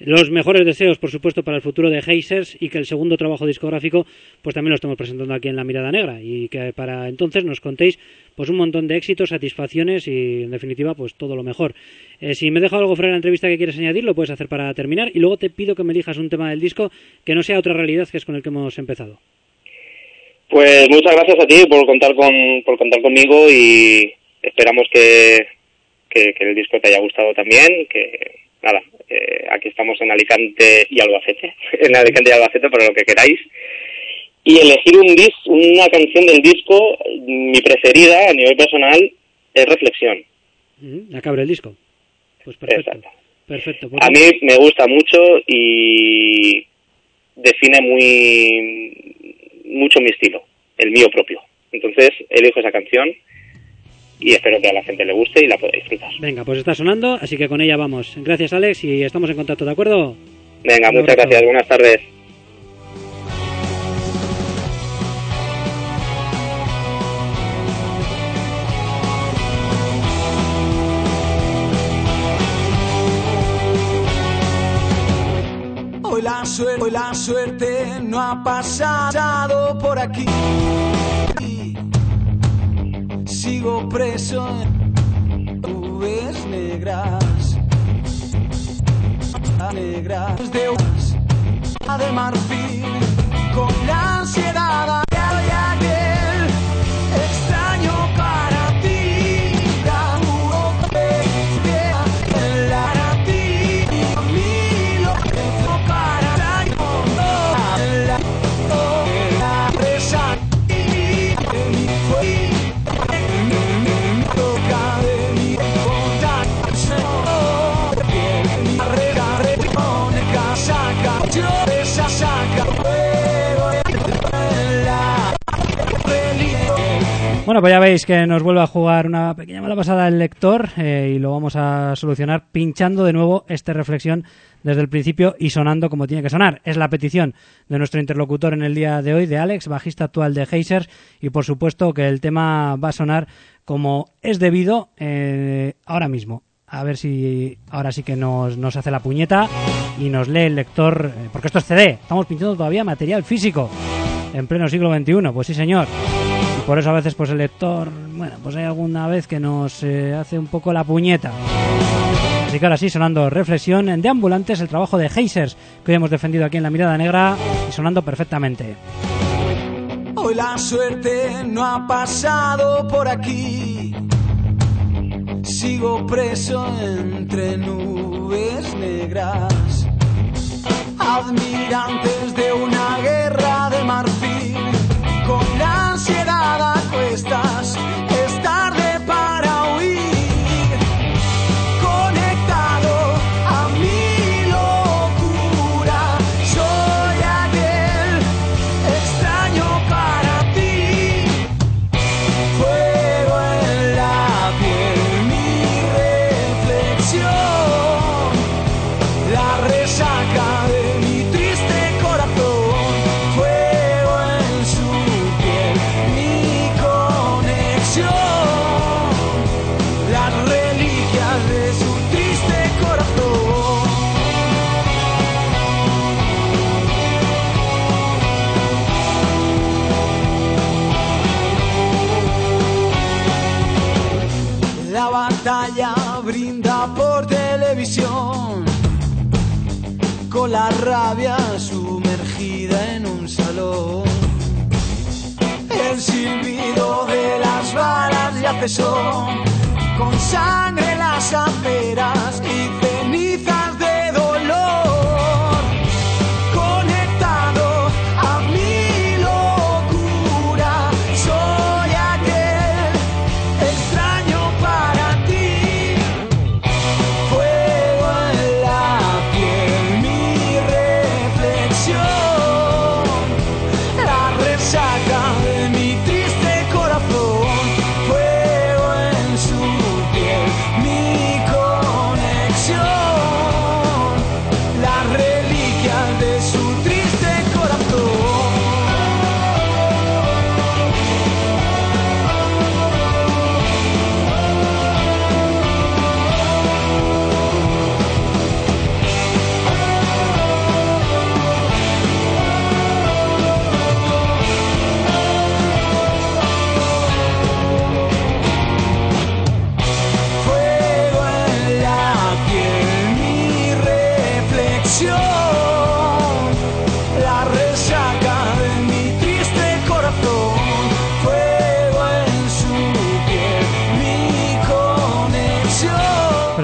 Los mejores deseos, por supuesto, para el futuro de Geysers y que el segundo trabajo discográfico pues también lo estamos presentando aquí en La Mirada Negra y que para entonces nos contéis pues un montón de éxitos, satisfacciones y en definitiva pues todo lo mejor. Eh, si me dejo algo fuera de la entrevista que quieres añadir, lo puedes hacer para terminar y luego te pido que me elijas un tema del disco que no sea Otra Realidad, que es con el que hemos empezado. Pues muchas gracias a ti por contar con por contar conmigo y esperamos que, que, que el disco te haya gustado también, que nada, eh, aquí estamos en Alicante y Albacete, en Alicante y Albacete para lo que queráis. Y elegir un dis, una canción del disco, mi preferida a nivel personal, es Reflexión. Mm, acaba el disco. Pues perfecto. Exacto. Perfecto. Pues a mí me gusta mucho y define muy mucho mi estilo, el mío propio. Entonces, elijo esa canción y espero que a la gente le guste y la pueda disfrutar. Venga, pues está sonando, así que con ella vamos. Gracias, Alex, y estamos en contacto, ¿de acuerdo? Venga, un muchas gracias. Buenas tardes. Hoy la suerte, hoy la suerte no ha pasado por aquí. Sigo preso en nubes negras, negras de hojas de marfil, con la ansiedad de aquel extraño para ti, la utopía, la ti, a mí lo que para ti, la la presa y mi fue. Bueno, pues ya veis que nos vuelve a jugar una pequeña mala pasada el lector eh, y lo vamos a solucionar pinchando de nuevo esta reflexión desde el principio y sonando como tiene que sonar. Es la petición de nuestro interlocutor en el día de hoy, de Alex, bajista actual de Geysers, y por supuesto que el tema va a sonar como es debido eh, ahora mismo. A ver si ahora sí que nos, nos hace la puñeta y nos lee el lector, eh, porque esto es C D, estamos pinchando todavía material físico en pleno siglo veintiuno, pues sí señor. Y por eso a veces pues el lector, bueno, pues hay alguna vez que nos eh, hace un poco la puñeta. Así que ahora sí, sonando Reflexión de Ambulantes, el trabajo de Geysers que hoy hemos defendido aquí en La Mirada Negra y sonando perfectamente. Hoy la suerte no ha pasado por aquí. Sigo preso entre nubes negras, admirantes de una guerra de marfil, con la ansiedad a cuestas, es tarde para huir, conectado a mi locura, soy aquel extraño para ti, fuego en la piel, mi reflexión, la resaca de mi triste corazón, fuego en su piel, mi conexión, las reliquias de su triste corazón. La batalla brinda por televisión, con la rabia sumergida en un salón. El silbido de las balas ya cesó, con sangre en las aceras y cenizas de dolor. Conectado a mi locura, soy aquel extraño para ti, fuego en la piel, mi reflexión, la resaca de mi triste corazón, fuego en su piel,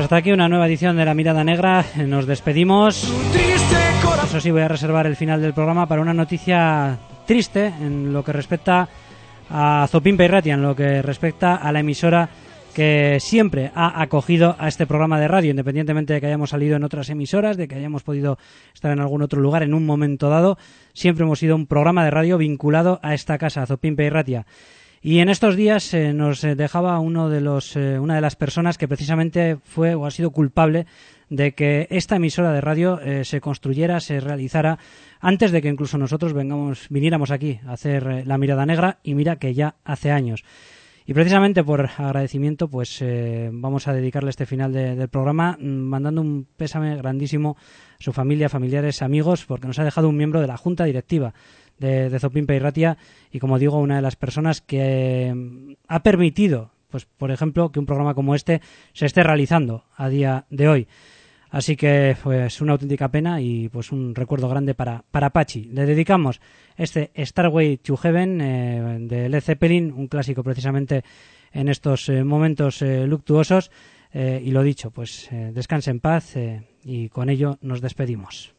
hasta aquí una nueva edición de La Mirada Negra. Nos despedimos. Eso sí, voy a reservar el final del programa para una noticia triste en lo que respecta a Zopimpe Irratia, en lo que respecta a la emisora que siempre ha acogido a este programa de radio, independientemente de que hayamos salido en otras emisoras, de que hayamos podido estar en algún otro lugar en un momento dado. Siempre hemos sido un programa de radio vinculado a esta casa, a Zopimpe Irratia. Y en estos días eh, nos dejaba uno de los, eh, una de las personas que precisamente fue o ha sido culpable de que esta emisora de radio eh, se construyera, se realizara antes de que incluso nosotros vengamos, viniéramos aquí a hacer eh, La Mirada Negra, y mira que ya hace años. Y precisamente por agradecimiento, pues eh, vamos a dedicarle este final de, del programa mandando un pésame grandísimo a su familia, familiares, amigos, porque nos ha dejado un miembro de la Junta Directiva de, de Zopimpe Irratia, y como digo, una de las personas que eh, ha permitido, pues por ejemplo, que un programa como este se esté realizando a día de hoy. Así que pues una auténtica pena y pues un recuerdo grande para, para Pachi. Le dedicamos este Starway to Heaven eh, de Led Zeppelin, un clásico precisamente en estos eh, momentos eh, luctuosos. Eh, y lo dicho, pues eh, descanse en paz eh, y con ello nos despedimos.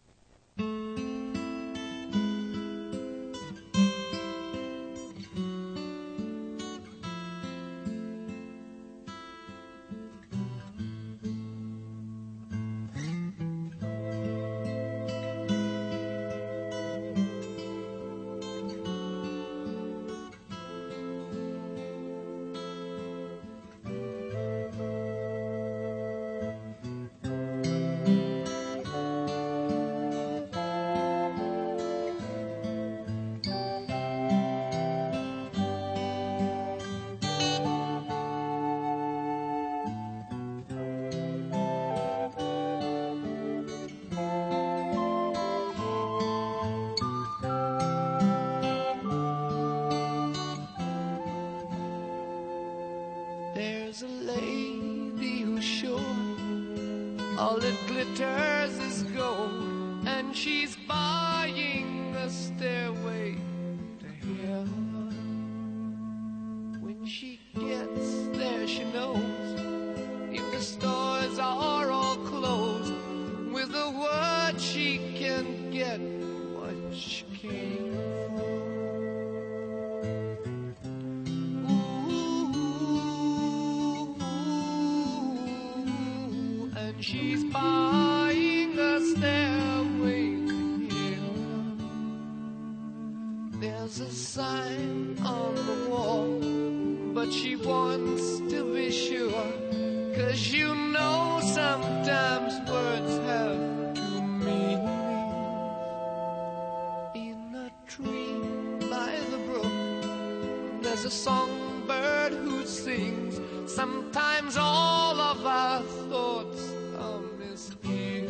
There's a lady who's sure all that glitters is gold, and she's buying a stairway to heaven. When she gets there, she knows if the stores are all closed, with a word she can get what she came for. She's buying a stairway to heaven. There's a sign on the wall, but she wants to be sure, 'cause you know sometimes words have two meanings. In a tree by the brook, there's a songbird who sings. Sometimes all of our thoughts are misgiven.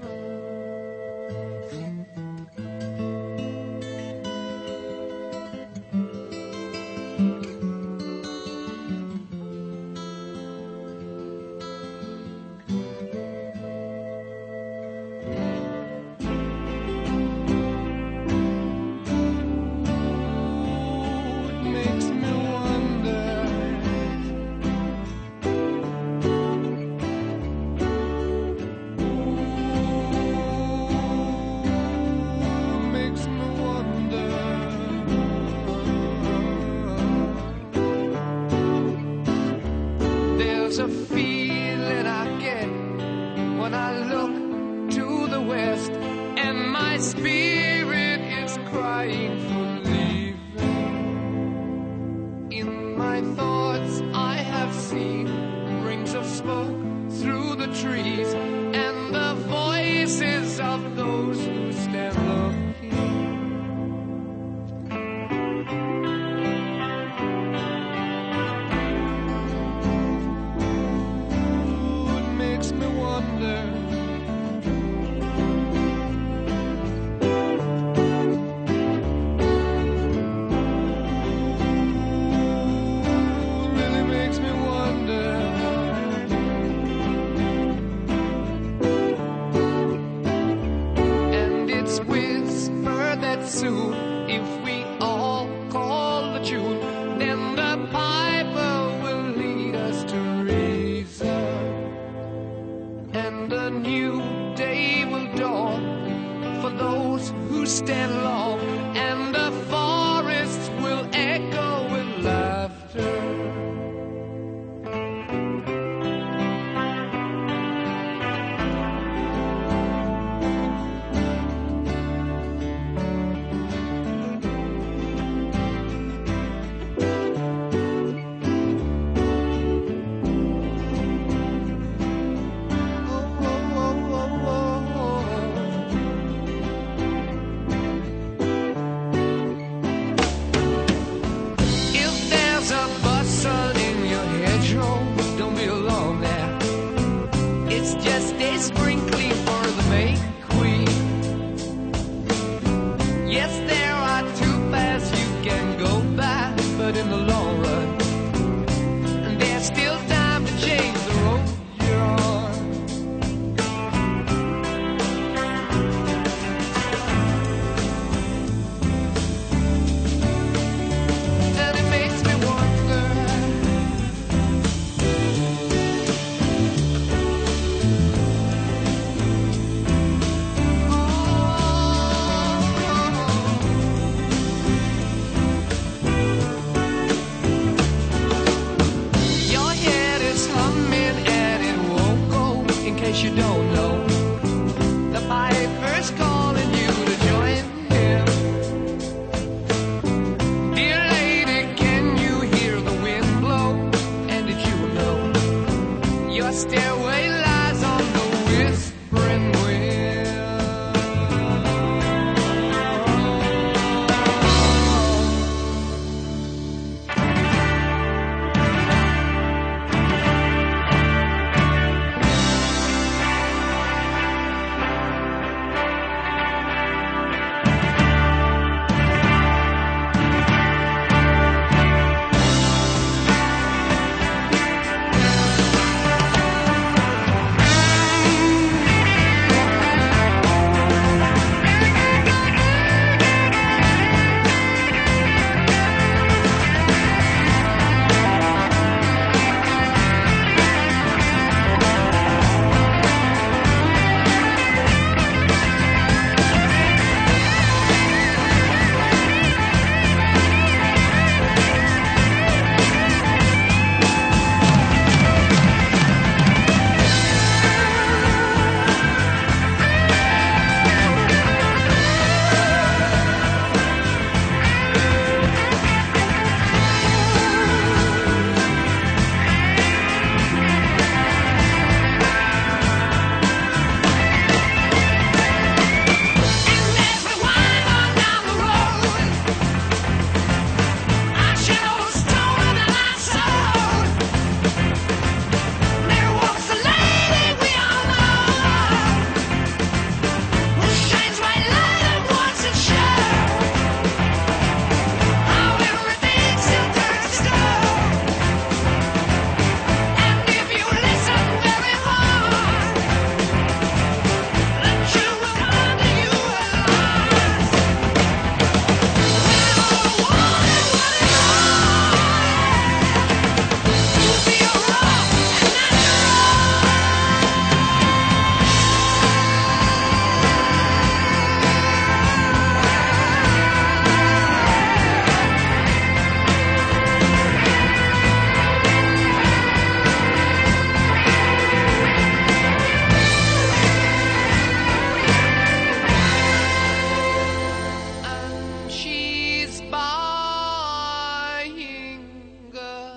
There's a feeling I get when I look to the west, and my spirit is crying for leaving. In my thoughts I have seen rings of smoke through the trees, and the voices of those who stand looking. And stand long, and the forests will echo with laughter.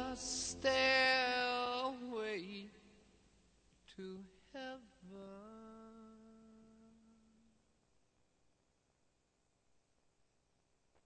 to heaven.